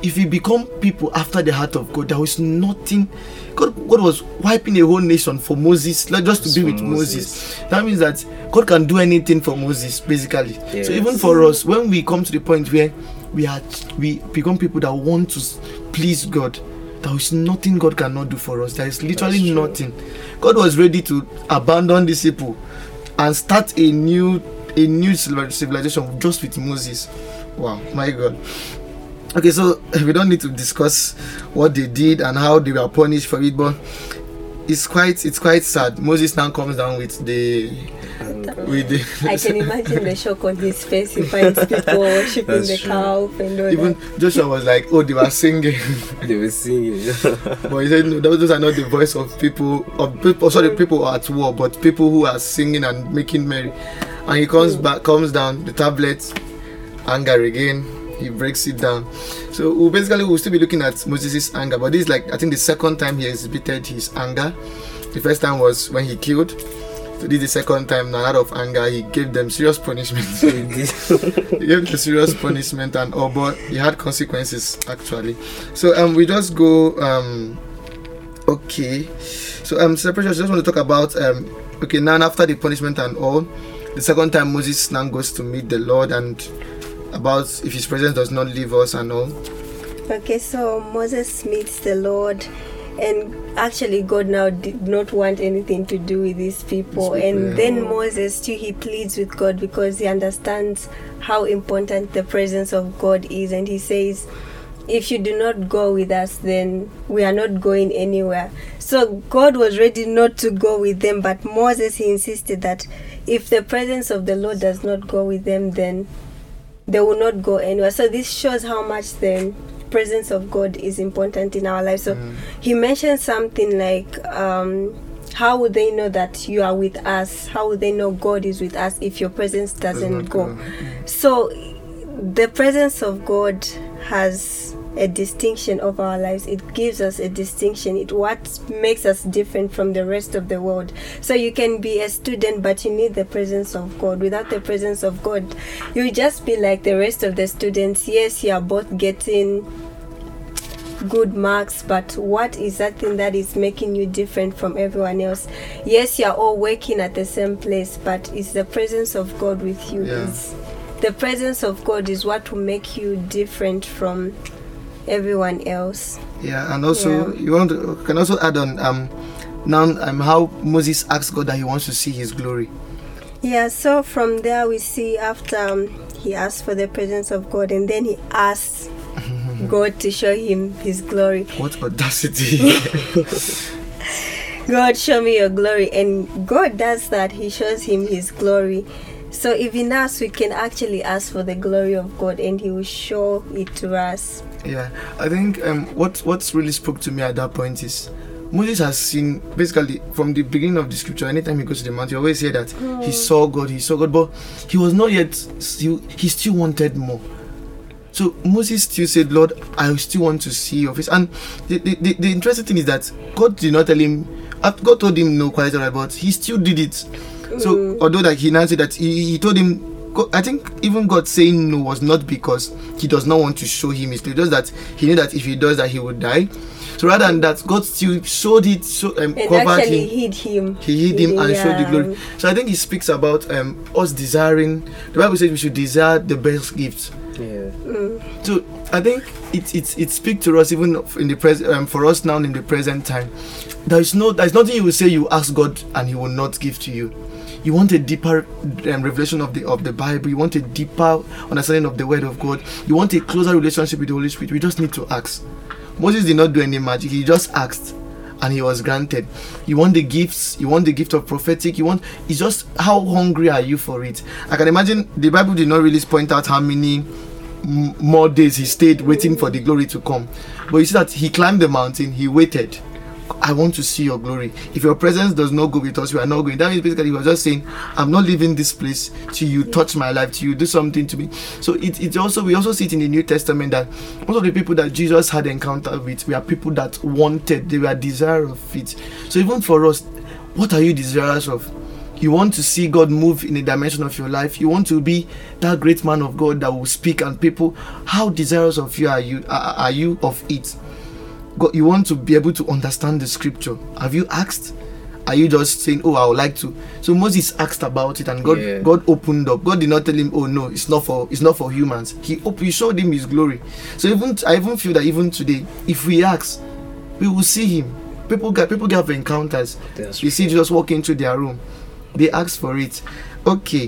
if we become people after the heart of God, there was nothing. God, God was wiping a whole nation for Moses, not just to be with Moses. Moses. That means that God can do anything for Moses, basically. Yes. So even for us, when we come to the point where we are, we become people that want to please God, there is nothing God cannot do for us. There is literally nothing. God was ready to abandon these people and start a new, a new civilization just with Moses. Wow, my God. Okay, so we don't need to discuss what they did and how they were punished for it, but it's quite it's quite sad. Moses now comes down with the with the I can imagine the shock on his face. He finds people worshiping the cow and all Even that. Joshua was like, oh, they were singing. They were singing. But he said, no, those are not the voice of people of people sorry, people at war, but people who are singing and making merry. And he comes back, comes down, the tablet, anger again. He breaks it down. So we'll basically we'll still be looking at Moses' anger, but this is like I think the second time he exhibited his anger. The first time was when he killed. So this is the second time now out of anger he gave them serious punishment. So he, did. He gave them serious punishment and all, but he had consequences actually. So um we just go um okay. So um separation, I just want to talk about um okay now after the punishment and all, the second time Moses now goes to meet the Lord and about if his presence does not leave us and all. Okay, so Moses meets the Lord, and actually God now did not want anything to do with these people. These people and yeah. Then Moses too, he pleads with God because he understands how important the presence of God is, and he says, if you do not go with us, then we are not going anywhere. So God was ready not to go with them, but Moses, he insisted that if the presence of the Lord does not go with them, then they will not go anywhere. So this shows how much the presence of God is important in our lives. So mm. he mentioned something like, um, how would they know that you are with us? How would they know God is with us if your presence doesn't go? go? So the presence of God has a distinction of our lives. It gives us a distinction. It what makes us different from the rest of the world. So you can be a student, but you need the presence of God. Without the presence of God, you just be like the rest of the students. Yes, you are both getting good marks, but what is that thing that is making you different from everyone else? Yes, you are all working at the same place, but it's the presence of God with you. Yeah. It's, the presence of God is what will make you different from everyone else. Yeah, and also yeah. you want to, can also add on um now um how Moses asked God that he wants to see his glory. Yeah, so from there we see after um, he asked for the presence of God, and then he asked God to show him his glory. What audacity. God, show me your glory. And God does that. He shows him his glory. So even us, we can actually ask for the glory of God, and he will show it to us. Yeah, I think um, what what's really spoke to me at that point is Moses has seen, basically from the beginning of the scripture, anytime he goes to the mountain, he always say that oh. he saw God, he saw God, but he was not yet, he, he still wanted more. So Moses still said, Lord, I still want to see your face. And the, the, the, the interesting thing is that God did not tell him, God told him no, quite alright, but he still did it. So mm. although that he now said that he, he told him, I think even God saying no was not because he does not want to show him his glory, just that he knew that if he does that he would die. So rather than that, God still showed it, so, um, and covered actually him. hid him. He hid him and yeah. showed the glory. So I think he speaks about um, us desiring. The Bible says we should desire the best gifts. Yeah. Mm. So I think it it it speaks to us even in the present um, for us now in the present time. There is no there is nothing you will say you ask God and He will not give to you. You want a deeper um, revelation of the of the Bible. You want a deeper understanding of the Word of God. You want a closer relationship with the Holy Spirit. We just need to ask. Moses did not do any magic. He just asked, and he was granted. You want the gifts. You want the gift of prophetic. You want. It's just how hungry are you for it? I can imagine the Bible did not really point out how many m- more days he stayed waiting for the glory to come. But you see that he climbed the mountain. He waited. I want to see your glory. If your presence does not go with us, we are not going. That means basically he was just saying, I'm not leaving this place till you touch my life, till you do something to me. So it, it also we also see it in the New Testament that most of the people that Jesus had encountered with were people that wanted, they were desirous of it. So even for us, what are you desirous of? you want to see God move in a dimension of your life, you want to be that great man of God that will speak, and people, how desirous of you are you are, are you of it? God, you want to be able to understand the scripture. Have you asked? Are you just saying, oh, I would like to? So Moses asked about it, and God Yeah. God opened up. God did not tell him, oh no, it's not for it's not for humans. He op- he showed him his glory. So even I even feel that even today, if we ask, we will see him. People get people get encounters. That's You see Jesus walk into their room. They ask for it. Okay.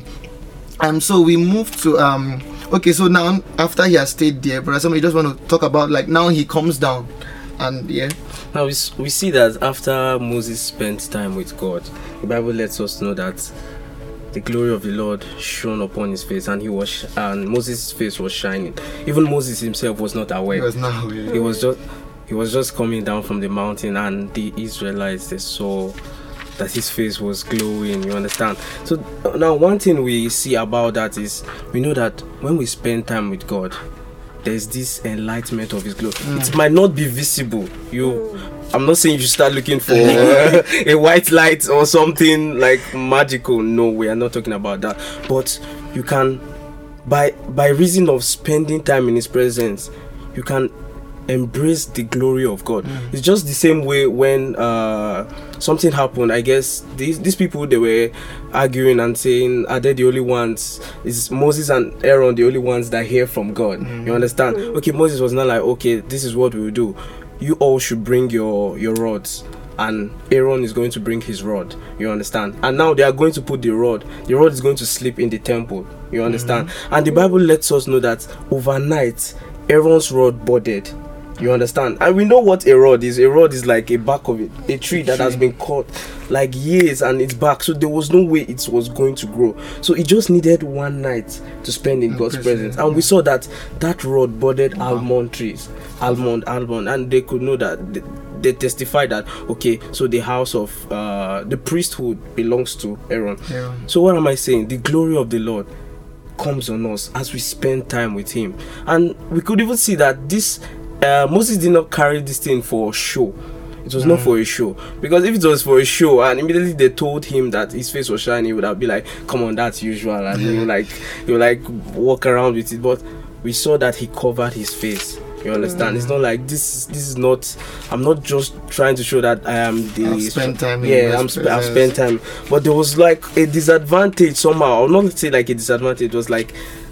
Um so we move to um okay, so now after he has stayed there, brother, somebody just want to talk about, like, now he comes down, and yeah. Now we, s- we see that after Moses spent time with God, the Bible lets us know that the glory of the Lord shone upon his face, and he was sh- and Moses' face was shining. Even Moses himself was not He aware. was now really. He was just he was just coming down from the mountain, and the Israelites, they saw that his face was glowing. You understand? So uh, now one thing we see about that is we know that when we spend time with God, there's this enlightenment of his glory. It might not be visible. You I'm not saying you should start looking for uh, a white light or something like magical. No, we are not talking about that. But you can, by by reason of spending time in his presence, you can embrace the glory of God. It's just the same way when uh, something happened. I guess these these people, they were arguing and saying, are they the only ones? Is Moses and Aaron the only ones that hear from God? You understand? Okay, Moses was not like, okay, this is what we will do. You all should bring your your rods, and Aaron is going to bring his rod. You understand? And now they are going to put the rod. The rod is going to sleep in the temple. You understand? And the Bible lets us know that overnight, Aaron's rod budded. You understand? And we know what a rod is. A rod is like a back of it, a tree that has been cut like years, and it's back. So there was no way it was going to grow. So it just needed one night to spend in God's presence. And we saw that that rod budded almond trees, almond, almond, and they could know that. They, they testified that, okay, so the house of uh, the priesthood belongs to Aaron. Aaron. So what am I saying? The glory of the Lord comes on us as we spend time with him. And we could even see that this uh, Moses did not carry this thing for show. It was mm. not for a show, because if it was for a show and immediately they told him that his face was shining, he would have been like, come on, that's usual, and you like you like walk around with it. But we saw that he covered his face. You understand? Mm. It's not like this. This is not. I'm not just trying to show that I am the. I've spent time. Yeah, I'm. Sp- I've spent time, but there was like a disadvantage somehow. I'll not say like a disadvantage. It was like,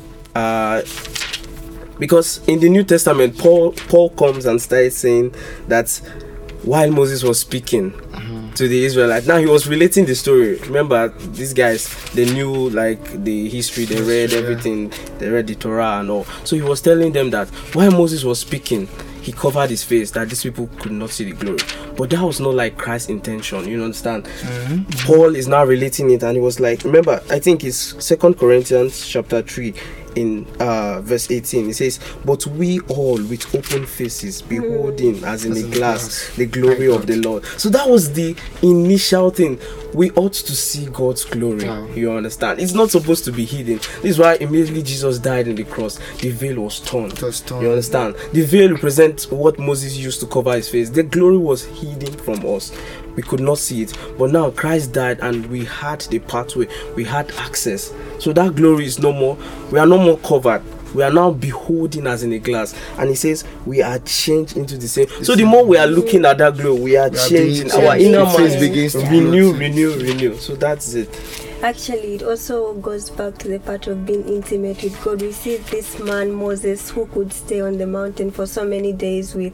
uh, because in the New Testament, Paul Paul comes and starts saying that while Moses was speaking mm-hmm. to the Israelites, now he was relating the story. Remember, these guys, they knew like the history, they read everything, they read the Torah and all. So he was telling them that while Moses was speaking, he covered his face, that these people could not see the glory. But that was not like Christ's intention, you understand? Mm-hmm. Paul is now relating it, and he was like, remember, I think it's Second Corinthians chapter three. In uh, verse eighteen, it says, but we all with open faces beholding as in as a glass, glass the glory of the Lord. So that was the initial thing. We ought to see God's glory. Wow. You understand? It's not supposed to be hidden. This is why immediately Jesus died on the cross, the veil was torn. Was torn. You understand? The veil represents what Moses used to cover his face. The glory was hidden from us. We could not see it. But now Christ died and we had the pathway. We had access. So that glory is no more. We are no more covered. We are now beholding as in a glass. And he says we are changed into the same. So the more we are looking at that glory, we are we changing. Are Our inner man begins to renew, renew, renew. So that's it. Actually, it also goes back to the part of being intimate with God. We see this man Moses who could stay on the mountain for so many days with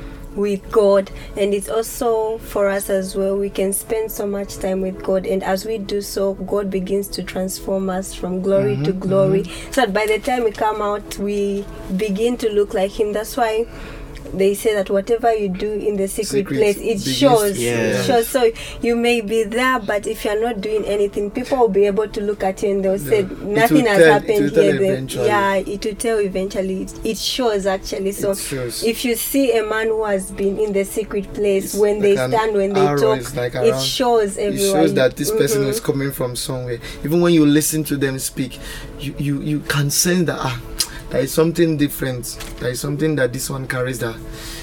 with God, and it's also for us as well. We can spend so much time with God, and as we do so, God begins to transform us from glory mm-hmm, to glory, mm-hmm. so that by the time we come out, we begin to look like him. That's why they say that whatever you do in the secret, secret place, it shows. Yeah. It shows. So you may be there, but if you're not doing anything, people will be able to look at you and they'll say yeah. nothing has tell, happened here. They, yeah, it will tell eventually. It, it shows actually. So shows. If you see a man who has been in the secret place, it's when like they stand, when they talk, like it shows everyone. It shows that this person mm-hmm. is coming from somewhere. Even when you listen to them speak, you you, you can sense that ah. there is something different. There is something that this one carries. That,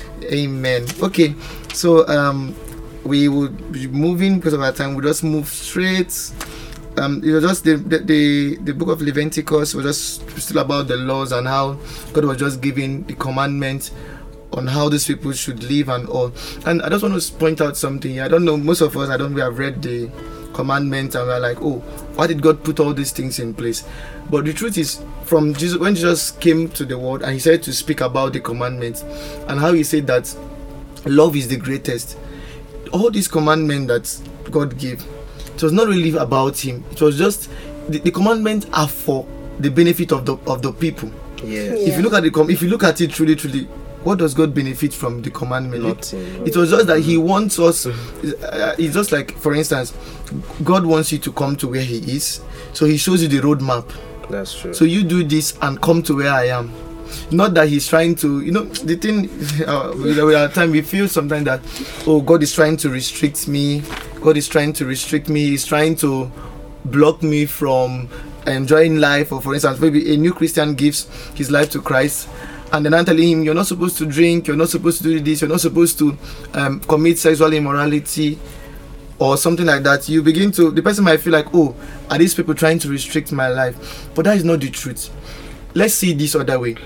amen. Okay, so um, we will be moving because of our time. We just move straight um, it was just the, the the the book of Leviticus was just still about the laws and how God was just giving the commandments on how these people should live and all. And I just want to point out something. I don't know, most of us, I don't we have read the commandments and we're like, oh, why did God put all these things in place? But the truth is, from Jesus, when Jesus came to the world and he said to speak about the commandments and how he said that love is the greatest, all these commandments that God gave, it was not really about him. It was just the, the commandments are for the benefit of the of the people. Yes. Yeah. If you look at the com- if you look at it truly, truly, what does God benefit from the commandment? Nothing. It, it was just that he wants us. Uh, it's just like, for instance, God wants you to come to where he is, so he shows you the roadmap. That's true. So you do this and come to where I am. Not that he's trying to, you know, the thing, uh, with our time we feel sometimes that, oh, God is trying to restrict me. God is trying to restrict me. He's trying to block me from enjoying life. Or for instance, maybe a new Christian gives his life to Christ, and then I'm telling him, you're not supposed to drink, you're not supposed to do this, you're not supposed to um, commit sexual immorality or something like that. You begin to, the person might feel like, oh, are these people trying to restrict my life? But that is not the truth. Let's see this other way.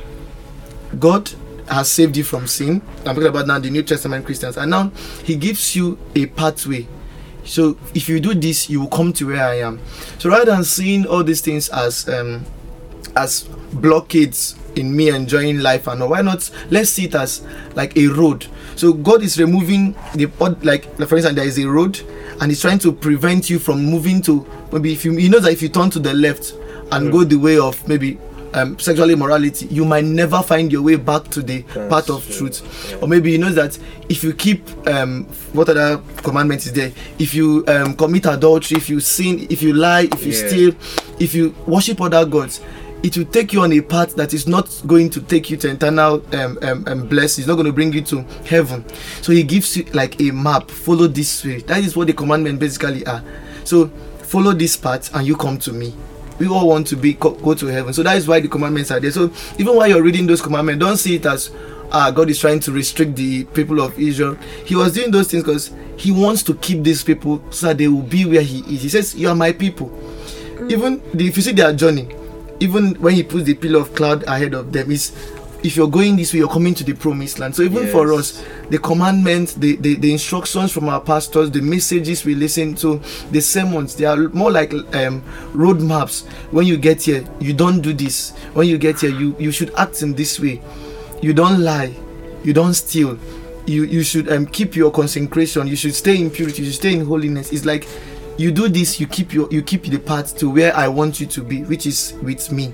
God has saved you from sin. I'm talking about now the New Testament Christians, and now he gives you a pathway. So if you do this, you will come to where I am. So rather than seeing all these things as um, as blockades in me enjoying life, and all, why not let's see it as like a road. So God is removing the, like for instance, there is a road and he's trying to prevent you from moving to, maybe if you you know that if you turn to the left and mm. go the way of maybe Um, sexual immorality, you might never find your way back to the That's path of true. truth. Yeah. Or maybe you know that if you keep um, what other commandment is there? If you um, commit adultery, if you sin, if you lie, if you yeah. steal, if you worship other gods, it will take you on a path that is not going to take you to eternal um, um, um, blessing. It's not going to bring you to heaven. So he gives you like a map. Follow this way. That is what the commandments basically are. So follow this path and you come to me. We all want to be go to heaven, so that is why the commandments are there. So even while you're reading those commandments, don't see it as ah, God is trying to restrict the people of Israel. He was doing those things because he wants to keep these people so that they will be where he is. He says, you are my people. Mm. Even the, if you see their journey, even when he puts the pillar of cloud ahead of them, is if you're going this way, you're coming to the promised land. So even yes. for us, the commandments, the, the, the instructions from our pastors, the messages we listen to, the sermons, they are more like um, road maps. When you get here, you don't do this. When you get here, you, you should act in this way. You don't lie. You don't steal. You you should um, keep your consecration. You should stay in purity. You should stay in holiness. It's like you do this, you keep your you keep the path to where I want you to be, which is with me.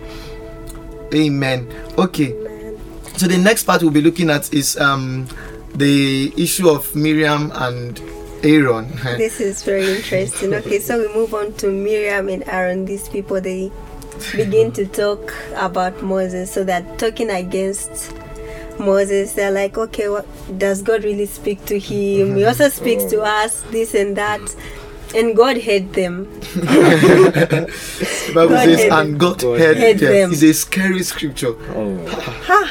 Amen. Okay. So the next part we'll be looking at is um, the issue of Miriam and Aaron. This is very interesting. Okay, so we move on to Miriam and Aaron. These people, they begin to talk about Moses. So they're talking against Moses. They're like, okay, what does God really speak to him? He also speaks to us, this and that. And God heard them. The Bible God says, and God, God heard, heard them. them. It's a scary scripture. Oh. Ha.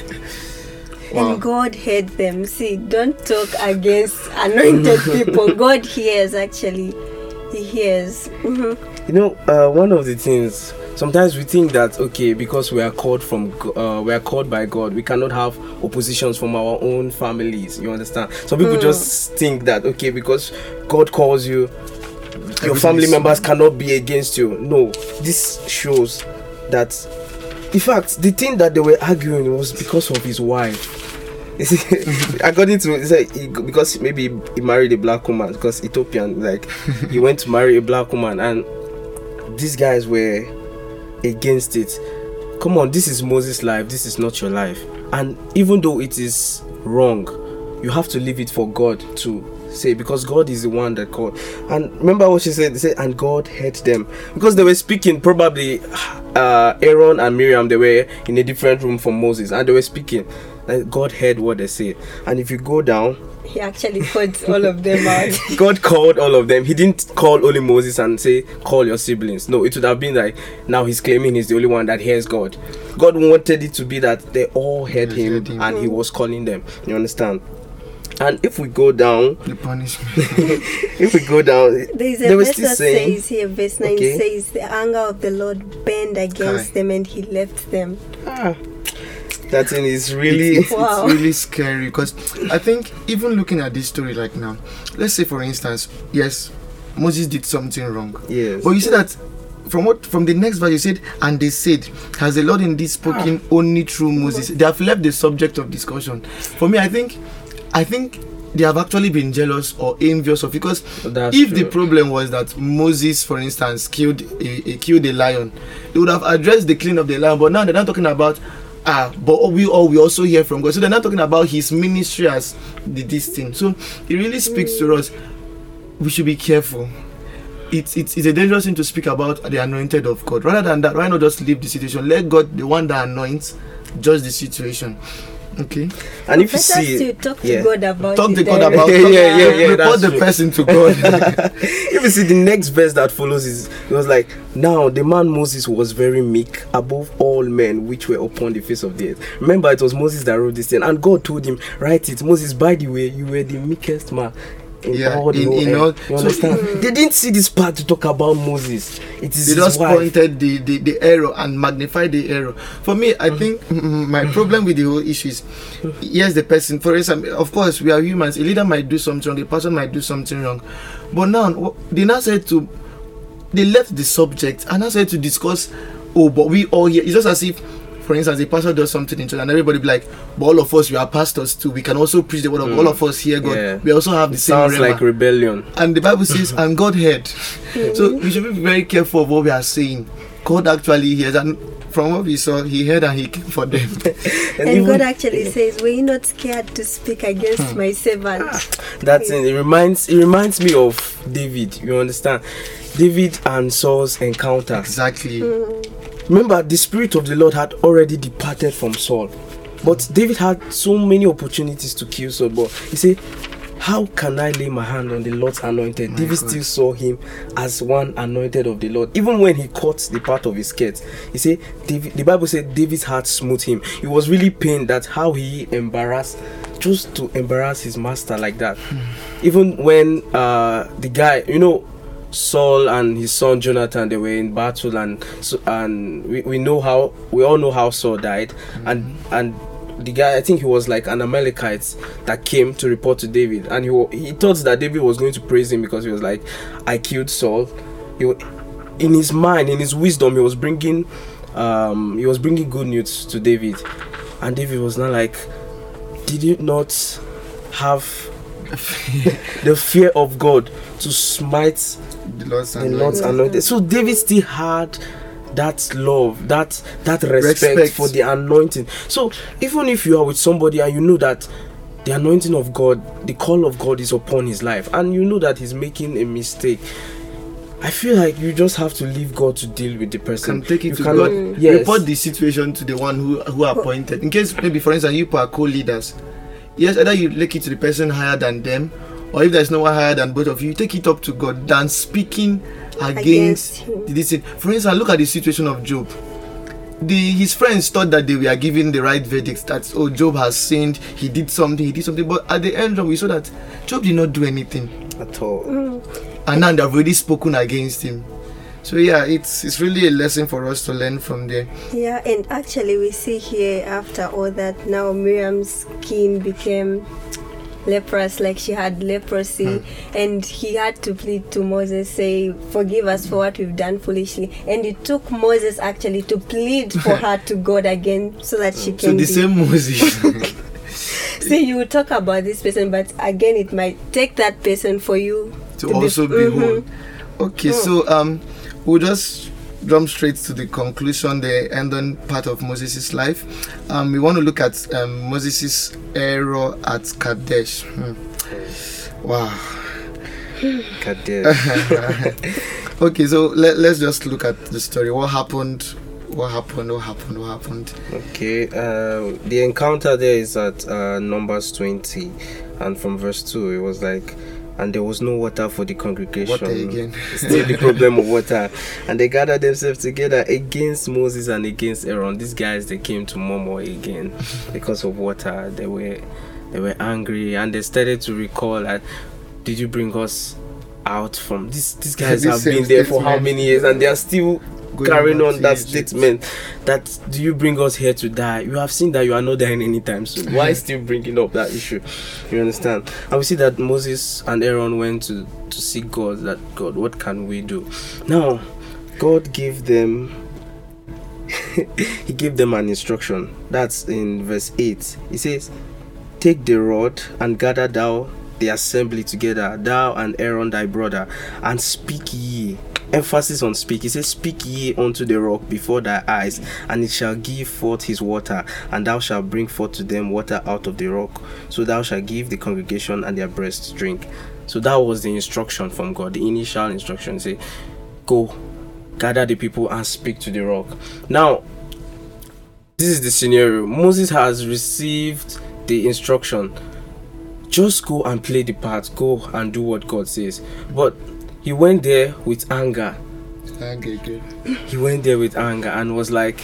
Wow. And God heard them. See, don't talk against anointed people. God hears, actually. He hears. Mm-hmm. You know, uh, one of the things, sometimes we think that, okay, because we are called from, uh, we are called by God, we cannot have oppositions from our own families. You understand? Some people mm. just think that, okay, because God calls you, your family members cannot be against you. No, this shows that, in fact, the thing that they were arguing was because of his wife. According to he, because maybe he married a black woman, because Ethiopian, like he went to marry a black woman, and these guys were against it. Come on, this is Moses' life, this is not your life. And even though it is wrong, you have to leave it for God to say, because God is the one that called. And remember what she said, they said, and God heard them, because they were speaking, probably uh, Aaron and Miriam, they were in a different room from Moses, and they were speaking, and God heard what they said. And if you go down, he actually called all of them out. God called all of them. He didn't call only Moses and say, call your siblings. No, it would have been like, now he's claiming he's the only one that hears God. God wanted it to be that they all heard him, him and he was calling them. You understand? And if we go down, The punishment. if we go down, There is they a were verse still that saying, says here, verse nine Okay. says, the anger of the Lord burned against Kai. them and he left them. ah, that thing is really. It's, it's, Wow. it's really scary because I think even looking at this story like now, let's say for instance, yes, Moses did something wrong. Yes. But you see that from what from the next verse you said, and they said, has the Lord indeed spoken only through Moses? They have left the subject of discussion. For me, I think I think they have actually been jealous or envious of, because That's if true. the problem was that Moses, for instance, killed a, a killed a lion, they would have addressed the killing of the lion. But now they're not talking about ah, but we all we also hear from God. So they're not talking about his ministry as the this thing. So it really speaks to us. We should be careful. It's, it's it's a dangerous thing to speak about the anointed of God. Rather than that, why not just leave the situation? Let God, the one that anoints, judge the situation. Okay. And if you Better see, to talk to yeah. God about Talk it. to God then. about Yeah, talk- yeah, yeah, yeah, report that's the true. person to God. if you see the next verse that follows is, it was like, now the man Moses was very meek above all men which were upon the face of the earth. Remember, it was Moses that wrote this thing, and God told him, write it. Moses, by the way, you were the meekest man in Yeah, all the in- whole in earth. all- You so- understand? They didn't see this part to talk about Moses. It is They his just wife. pointed the, the, the error and magnified the error. For me, I think mm, my problem with the whole issue is, yes, the person, for instance, of course, we are humans. A leader might do something wrong, a person might do something wrong. But now, wh- they now said to, they left the subject and now said to discuss, oh, but we all here. It's just as if, for instance, a pastor does something in church and everybody be like, but all of us, we are pastors too. We can also preach the word of Mm. all of us here, God. Yeah. We also have the It same sounds rema. like rebellion. And the Bible says, and God heard. So we should be very careful of what we are saying. God actually hears, and from what we saw, He heard and He came for them. And even- God actually says, were you not scared to speak against Hmm. my servant? That's it. It reminds it reminds me of David. You understand? David and Saul's encounter. Exactly. Remember, the spirit of the Lord had already departed from Saul, but David had so many opportunities to kill Saul. But he said, how can I lay my hand on the Lord's anointed? My David God. still saw him as one anointed of the Lord. Even when he caught the part of his skirt, he said, David, the Bible said David's heart smote him. He was really pained that how he embarrassed, just to embarrass his master like that. Even when uh, the guy, you know, Saul and his son Jonathan, they were in battle, and so, and we, we know how we all know how Saul died, and and the guy, I think he was like an Amalekite that came to report to David, and he wa- he thought that David was going to praise him because he was like, I killed Saul. He, wa- in his mind, in his wisdom, he was bringing um he was bringing good news to David, and David was not like, did you not have the fear of God to smite The Lord's the Lord's anointed. anointed? So David still had that love, that that respect, Respect. for the anointing. So even if you are with somebody and you know that the anointing of God, the call of God is upon his life, and you know that he's making a mistake, I feel like you just have to leave God to deal with the person. Can take it You to cannot- God. Yes. Report the situation to the one who who appointed. In case maybe, for instance, you are co-leaders. Yes, either you take it to the person higher than them, or if there's no one higher than both of you, you take it up to God than speaking Against against, him. this thing. For instance, look at the situation of Job. The his friends thought that they were giving the right verdict, that oh, Job has sinned, he did something, he did something, but at the end we saw that Job did not do anything, at all. and now they've already spoken against him. So yeah, it's it's really a lesson for us to learn from there. Yeah, and actually we see here after all that, now Miriam's skin became leprous, like she had leprosy, and he had to plead to Moses, say, forgive us for what we've done foolishly. And it took Moses actually to plead for her to God again, so that she So can the be. same Moses. See, you will talk about this person, but again it might take that person for you to be- also be Mhm. whole. Okay, so um, we'll just jump straight to the conclusion, the ending part of Moses' life. Um, we want to look at um, Moses' error at Kadesh. Hmm. Wow. Kadesh. Okay, so let, let's just look at the story. What happened? What happened? What happened? What happened? Okay, um, the encounter there is at uh, Numbers twenty, and from verse two, it was like, and there was no water for the congregation. Water again. Still the problem of water. And they gathered themselves together against Moses and against Aaron. These guys, they came to murmur again because of water. They were they were angry, and they started to recall that, did you bring us out from this? These guys This have same been there for how statement. many years, and they are still Going carrying back on to that Egypt. statement. That, do you bring us here to die? You have seen that you are not dying anytime soon. Why still bringing up that issue? You understand? And we see that Moses and Aaron went to to seek God. That God, what can we do? Now, God gave them. He gave them an instruction. That's in verse eight. He says, "Take the rod and gather thou the assembly together, thou and Aaron thy brother, and speak ye." Emphasis on speak. He says, "Speak ye unto the rock before thy eyes, and it shall give forth his water, and thou shalt bring forth to them water out of the rock. So thou shalt give the congregation and their breasts drink." So that was the instruction from God, the initial instruction. Say, go, gather the people and speak to the rock. Now, this is the scenario. Moses has received the instruction. Just go and play the part. Go and do what God says. But he went there with anger. Okay, good. He went there with anger and was like,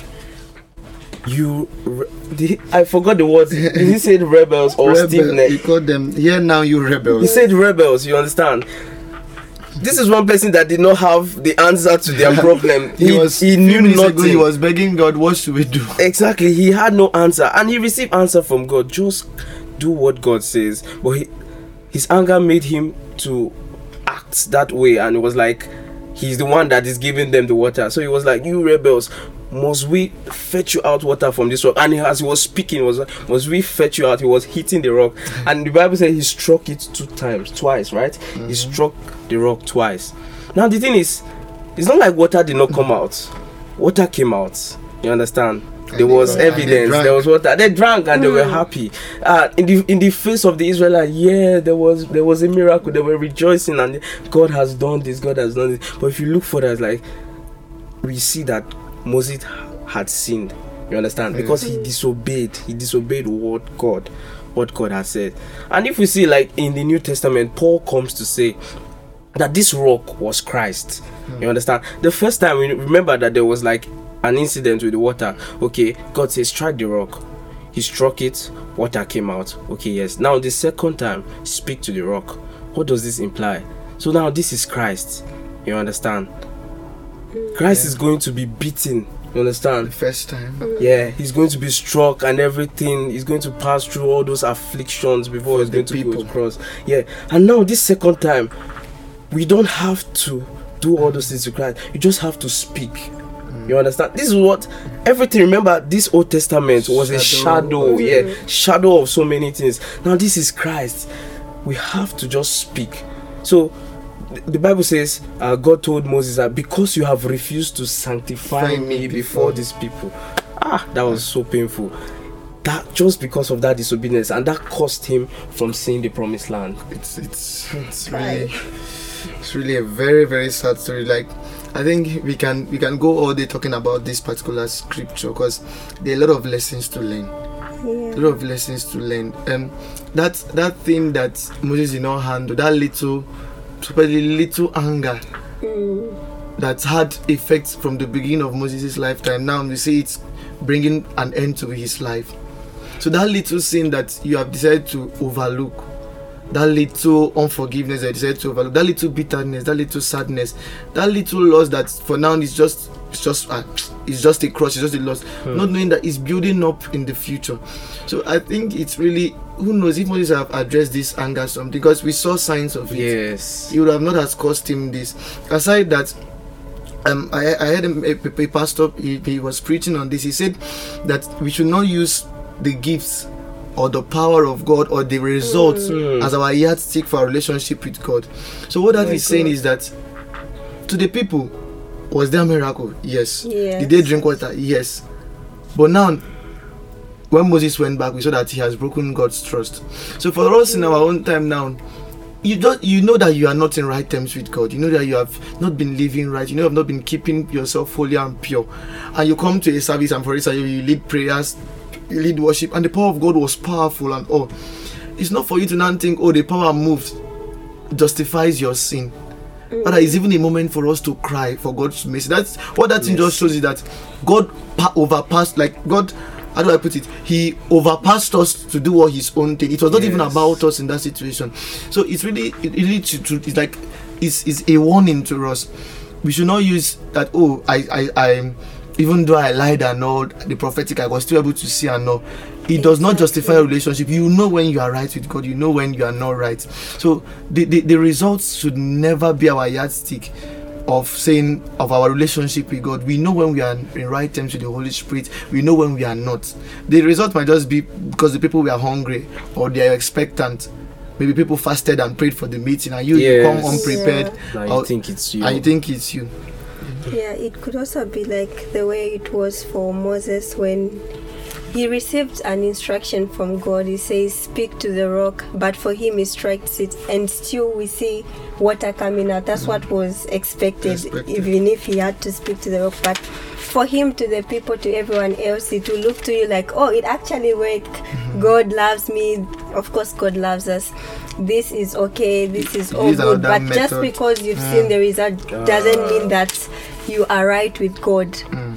you re- did he- I forgot the words. Did he say rebels or Rebel, stiff-necked? he called them, here now you He rebels. said rebels, you understand? This is one person that did not have the answer to their problem. he, was, he few knew minutes nothing. ago he was begging God, what should we do? Exactly, he had no answer, and he received answer from God. Just do what God says. But he, his anger made him to act that way, and it was like he's the one that is giving them the water. So he was like, you rebels, must we fetch you out water from this rock? And as he was speaking, was like, must we fetch you out? He was hitting the rock, and the Bible said he struck it two times, twice, right? Mm-hmm. He struck the rock twice. Now the thing is, it's not like water did not come out. Water came out. You understand? There was drank, evidence. There was water. They drank and mm. they were happy. Uh, in the in the face of the Israelites, yeah, there was there was a miracle. They were rejoicing, and God has done this. God has done this. But if you look further, it's like we see that Moses had sinned. You understand? Because he disobeyed. He disobeyed what God, what God has said. And if we see, like in the New Testament, Paul comes to say that this rock was Christ. Mm. You understand? The first time we remember that there was like an incident with the water. Okay, God says strike the rock. He struck it, water came out. Okay, yes. Now the second time, speak to the rock. What does this imply? So now this is Christ. You understand? Christ yeah. is going to be beaten. You understand? The first time. Yeah, he's going to be struck and everything. He's going to pass through all those afflictions before For he's going to people. go across. Yeah, and now this second time, we don't have to do all those things to Christ. You just have to speak. You understand? This is what everything. Remember, this Old Testament was a shadow, yeah, shadow of so many things. Now this is Christ. We have to just speak. So the Bible says, uh, God told Moses that because you have refused to sanctify Find me me before before. these people, ah, that was so painful. That just because of that disobedience, and that cost him from seeing the promised land. It's it's it's really it's really a very very sad story. Like, I think we can we can go all day talking about this particular scripture because there are a lot of lessons to learn. Yeah. A lot of lessons to learn. Um, that that thing that Moses did not handle, that little, probably little anger Mm. that had effects from the beginning of Moses' lifetime. Now we see it's bringing an end to his life. So that little sin that you have decided to overlook, that little unforgiveness that you decided to overlook, that little bitterness, that little sadness, that little loss that for now is just it's just uh, it's just a crush, it's just a loss, hmm. not knowing that it's building up in the future. So I think it's really, who knows if Moses have addressed this anger something, because we saw signs of it. Yes, It would have not has cost him this. Aside that, um, I, I heard a, a, a pastor, he, he was preaching on this. He said that we should not use the gifts or the power of God or the results Mm. as our yardstick for our relationship with God. So what that My is saying God. is that to the people, was there a miracle? Yes. Yes. Did they drink water? Yes. But now, when Moses went back, we saw that he has broken God's trust. So for us in our own time now, you just you know that you are not in right terms with God. You know that you have not been living right. You know you have not been keeping yourself holy and pure. And you come to a service, and for instance, you lead prayers, you lead worship, and the power of God was powerful and all. It's not for you to now think, oh, the power moved justifies your sin. But it's even a moment for us to cry for God's mercy. That's what that thing Yes. just shows you, that God pa- overpassed, like God how do I put it? He overpassed us to do what his own thing. It was not Yes. even about us in that situation. So it's really, it really, to, to, it's like, it's, it's a warning to us. We should not use that. Oh, I, I, I, even though I lied and all the prophetic, I was still able to see and know. It does not justify a relationship. You know when you are right with God. You know when you are not right. So the, the, the results should never be our yardstick of saying of our relationship with God. We know when we are in right terms with the Holy Spirit. We know when we are not. The result might just be because the people were hungry or they are expectant. Maybe people fasted and prayed for the meeting, and you, you Yes. come unprepared. Now or- you think it's you. and you think it's you. Yeah, it could also be like the way it was for Moses when he received an instruction from God. He says, speak to the rock, but for him he strikes it, and still we see water coming out. That's what was expected, Expected. even if he had to speak to the rock. But for him, to the people, to everyone else, it will look to you like, oh, it actually worked. God loves me. Of course, God loves us. This is okay. This is all Use good. another But just method. because you've Mm. seen the result doesn't mean that you are right with God. Mm,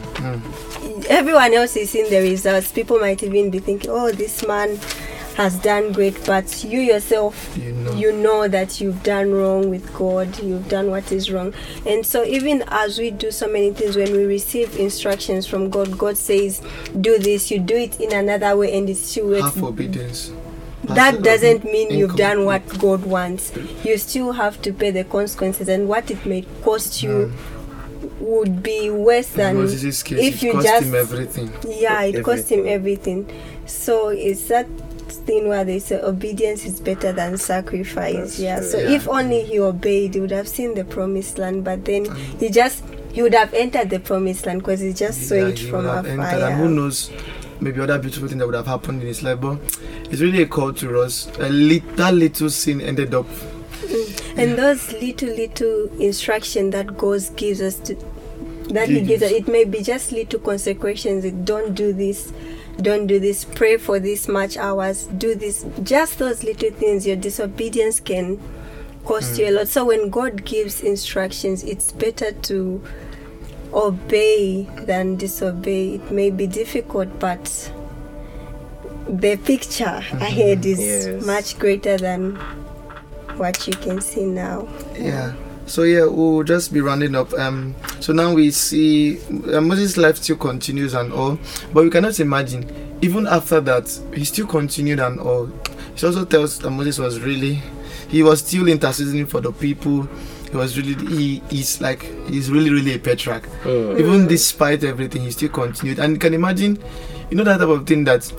mm. Everyone else is seeing the results. People might even be thinking, oh, this man has done great, but you yourself, You know. you know that you've done wrong with God. You've done what is wrong. And so even as we do so many things, when we receive instructions from God, God says, do this, you do it in another way, and it still works. Half obedience. That doesn't mean you've done Incomplete. what God wants. You still have to pay the consequences, and what it may cost you would be worse than Moses' case, if it you cost just him everything. yeah, it cost him Everything. everything. So it's that thing where they say obedience is better than sacrifice. That's yeah. true. So Yeah. if only he obeyed, he would have seen the promised land. But then he just he would have entered the promised land because he just saw Yeah, it he from would have afar. entered, and yeah. who knows, maybe other beautiful things that would have happened in his life. But it's really a call to us. A lit- that little sin ended up. And those little little instruction that God gives us to that he Gives. gives us, it may be just little consecrations. It, don't do this, don't do this, pray for this much hours, do this. Just those little things, your disobedience can cost you a lot. So when God gives instructions, it's better to obey than disobey. It may be difficult, but the picture ahead is Yes. much greater than what you can see now. Yeah. So yeah, we'll just be rounding up. Um. So now we see uh, Moses' life still continues and all, but we cannot imagine even after that he still continued and all. It also tells that Moses was really, he was still interceding for the people. He was really, he is like, he's really, really a patriarch. Mm. Even despite everything, he still continued. And you can imagine, you know, that type of thing that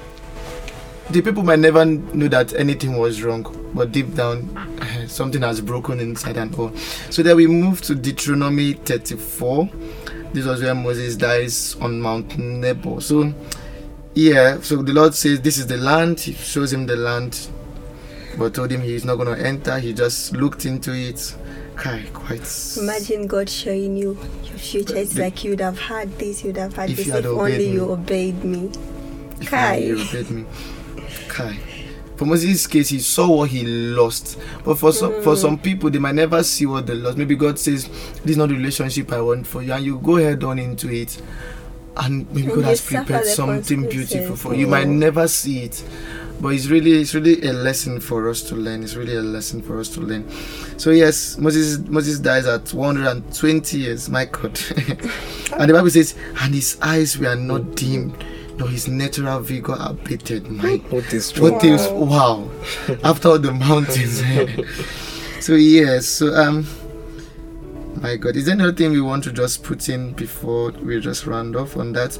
the people might never know that anything was wrong, but deep down, something has broken inside and all. So then we move to Deuteronomy thirty-four. This was where Moses dies on Mount Nebo. So, yeah, so the Lord says, this is the land. He shows him the land, but told him he's not going to enter. He just looked into it. Kai, quite. Imagine God showing you your future. It's The- like you'd have had this, you'd have had If this you if had obeyed only me. you obeyed me. If Kai. only you obeyed me. Kai. For Moses' case, he saw what he lost. But for some for some people, they might never see what they lost. Maybe God says, this is not the relationship I want for you, and you go head on into it. And maybe And God you has suffer prepared the something consequences. beautiful for you. You might never see it. But it's really it's really a lesson for us to learn. It's really a lesson for us to learn. So yes, Moses Moses dies at one hundred twenty years. My God. And the Bible says, and his eyes were not dimmed, nor his natural vigor abated. My What is what true? is wow. After all the mountains. So yes, so um my God, is there anything we want to just put in before we just round off on that?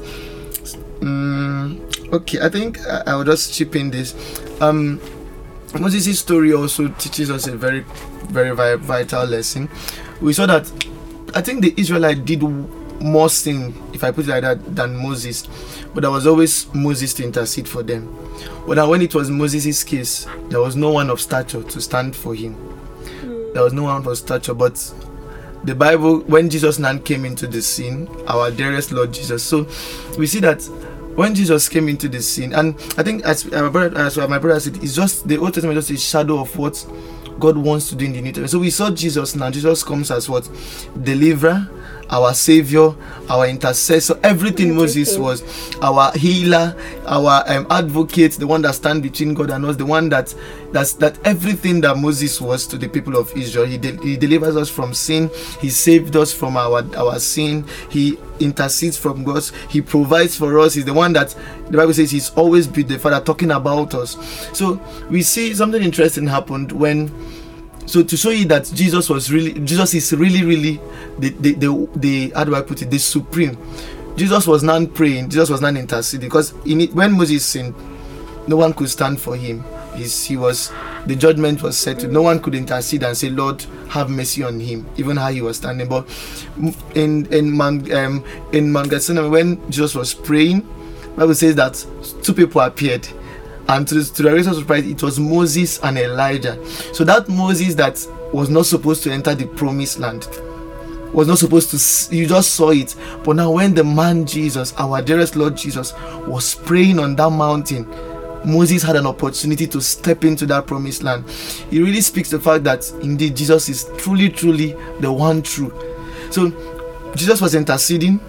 Mm, okay, I think I, I will just chip in this. Um, Moses' story also teaches us a very, very vi- vital lesson. We saw that I think the Israelites did more sin, if I put it like that, than Moses, but there was always Moses to intercede for them. But when it was Moses' case, there was no one of stature to stand for him. There was no one of stature, but the Bible, when Jesus now came into the scene, our dearest Lord Jesus, so we see that when Jesus came into the scene, and I think as my brother, as my brother said, it's just the Old Testament is just a shadow of what God wants to do in the New Testament. So we saw Jesus now. Jesus comes as what? Deliverer, our savior, our intercessor. Everything Moses was, our healer, our um, advocate, the one that stands between God and us, the one that that's that everything that Moses was to the people of Israel. He de- he delivers us from sin. He saved us from our our sin. He intercedes from us. He provides for us. He's the one that the Bible says he's always been the Father, talking about us. So we see something interesting happened when. So to show you that Jesus was really, Jesus is really, really the, the, the, the how do I put it, the supreme. Jesus was not praying, Jesus was not interceding, because in it, when Moses sinned, no one could stand for him. He's, he was, the judgment was settled. No one could intercede and say, Lord, have mercy on him, even how he was standing. But in in Mount, um, in Mount Gethsemane, when Jesus was praying, the Bible says that two people appeared. And to, to the great surprise, it was Moses and Elijah. So that Moses that was not supposed to enter the promised land, was not supposed to, you just saw it. But now when the man Jesus, our dearest Lord Jesus, was praying on that mountain, Moses had an opportunity to step into that promised land. It really speaks to the fact that indeed Jesus is truly, truly the one true. So Jesus was interceding,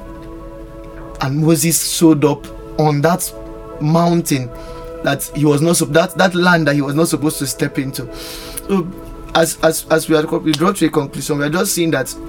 and Moses showed up on that mountain that he was not that that land that he was not supposed to step into. So as as as we are we draw to a conclusion, we are just seeing that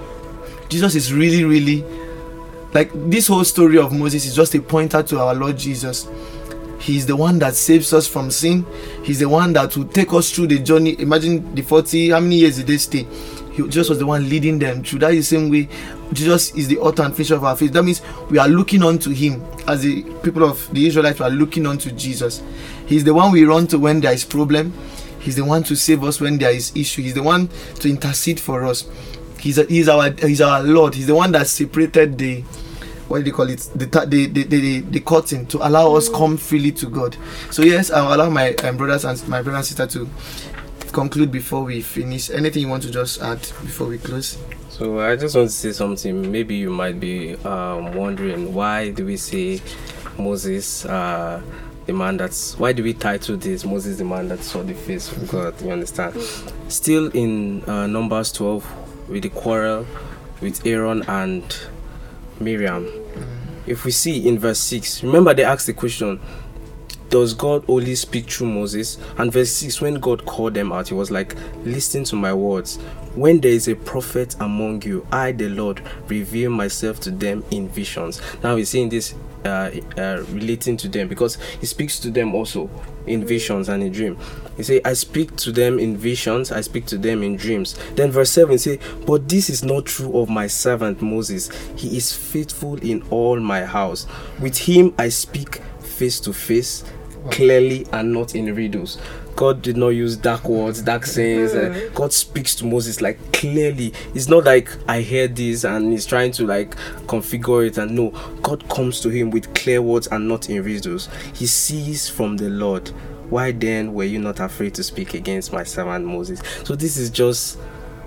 Jesus is really, really, like, this whole story of Moses is just a pointer to our Lord Jesus. He's the one that saves us from sin. He's the one that will take us through the journey. Imagine the forty, how many years did they stay? He just was the one leading them through. That is the same way Jesus is the author and finisher of our faith. That means we are looking unto him. As the people of the Israelites, we are looking unto Jesus. He's the one we run to when there is problem. He's the one to save us when there is issue. He's the one to intercede for us. He's a, he's our he's our Lord. He's the one that separated the, what do they call it, the the the, the, the curtain to allow us come freely to God. So yes, I'll allow my um, brothers and my brother and sister to conclude before we finish. Anything you want to just add before we close? So I just want to say something. Maybe you might be um, wondering, why do we say Moses, uh, the man that's, why do we title this Moses, the man that saw the face of God? You understand? Still in uh, Numbers twelve, with the quarrel with Aaron and Miriam. If we see in verse six, remember they asked the question, does God only speak through Moses? And verse six, when God called them out, he was like, listen to my words. When there is a prophet among you, I, the Lord, reveal myself to them in visions. Now he's saying this uh, uh, relating to them, because he speaks to them also in visions and in dream. He say, I speak to them in visions, I speak to them in dreams. Then verse seven say, but this is not true of my servant Moses. He is faithful in all my house. With him I speak face to face, clearly, and not in riddles. God did not use dark words, dark sayings. Uh, God speaks to Moses like clearly. It's not like I hear this and he's trying to like configure it, and no, God comes to him with clear words and not in riddles. He sees from the Lord. Why then were you not afraid to speak against my servant Moses? So this is just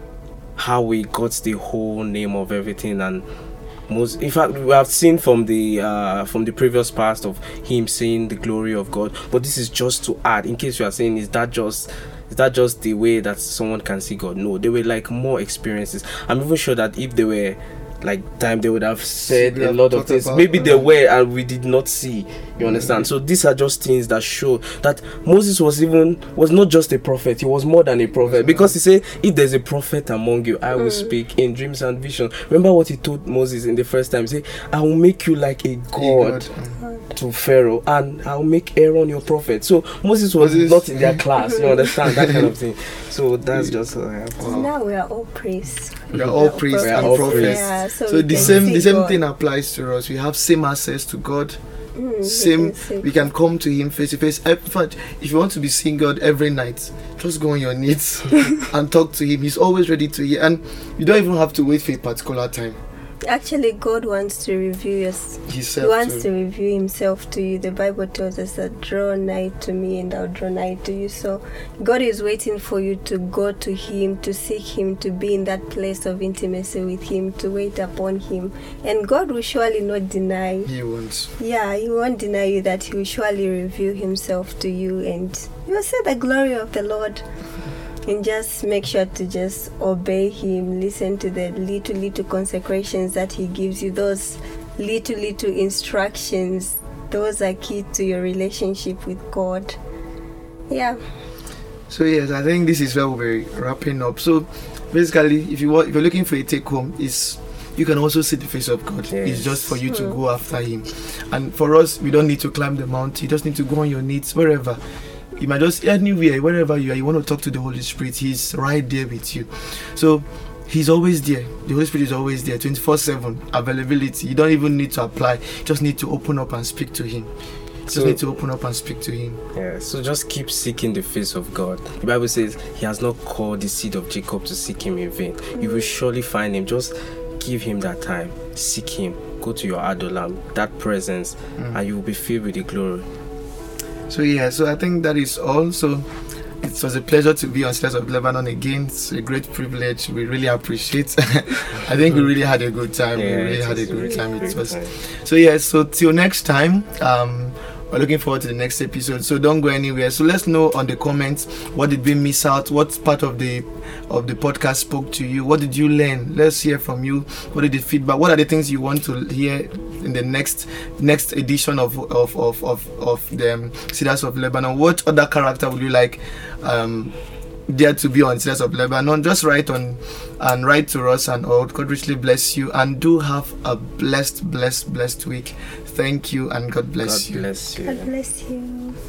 how we got the whole name of everything. And most, in fact, we have seen from the uh, from the previous past of him seeing the glory of God, but this is just to add, in case you are saying, is that just is that just the way that someone can see God? No, they were like more experiences. I'm even sure that if they were like time, they would have said a lot of things. Maybe they were and we did not see. You understand? Mm-hmm. So these are just things that show that Moses was even was not just a prophet. He was more than a prophet, because he said, if there's a prophet among you, I will mm. speak in dreams and visions. Remember what he told Moses in the first time? He said, I will make you like a god, a god. to Pharaoh, and I'll make Aaron your prophet. So Moses was Moses. not in their class. You understand? That kind of thing. So that's just uh, wow. Now we are all priests. We are all priests and prophets. Yeah, so so the same the same God. thing applies to us. We have same access to God. Mm, same we can, we can come to him face to face. In fact, if you want to be seeing God every night, just go on your knees and talk to him. He's always ready to hear, and you don't even have to wait for a particular time. Actually, God wants to reveal us. He wants to reveal himself to you. The Bible tells us that draw nigh to me and I'll draw nigh to you. So God is waiting for you to go to him, to seek him, to be in that place of intimacy with him, to wait upon him. And God will surely not deny. He won't. Yeah, he won't deny you that he will surely reveal himself to you, and you will see the glory of the Lord. And just make sure to just obey him, listen to the little, little consecrations that he gives you. Those little, little instructions, those are key to your relationship with God. Yeah. So yes, I think this is where we're wrapping up. So basically, if you want, if you're looking for a take home, is you can also see the face of God. Yes. It's just for you to Mm. go after him. And for us, we don't need to climb the mountain. You just need to go on your knees wherever. You might just anywhere, wherever you are, you want to talk to the Holy Spirit. He's right there with you. So he's always there. The Holy Spirit is always there, twenty-four seven availability. You don't even need to apply. You just need to open up and speak to him. You just So- need to open up and speak to him. Yeah, so just keep seeking the face of God. The Bible says he has not called the seed of Jacob to seek him in vain. You will surely find him. Just give him that time. Seek him. Go to your Adulam, that presence, and you will be filled with the glory. So yeah, so I think that is all. So it was a pleasure to be on Cedars of Lebanon again. It's a great privilege. We really appreciate. I think we really had a good time. we really it had a was good really time. It great was time. so yeah. So till next time, um, we're looking forward to the next episode. So don't go anywhere. So let's know on the comments, what did we miss out? What part of the of the podcast spoke to you? What did you learn? Let's hear from you. What did the feedback? What are the things you want to hear in the next next edition of of of of, of the um, Cedars of Lebanon? What other character would you like um there to be on Cedars of Lebanon? Just write on and write to us, and oh, God richly bless you, and do have a blessed blessed blessed week. Thank you, and God bless God you. bless you. God bless you.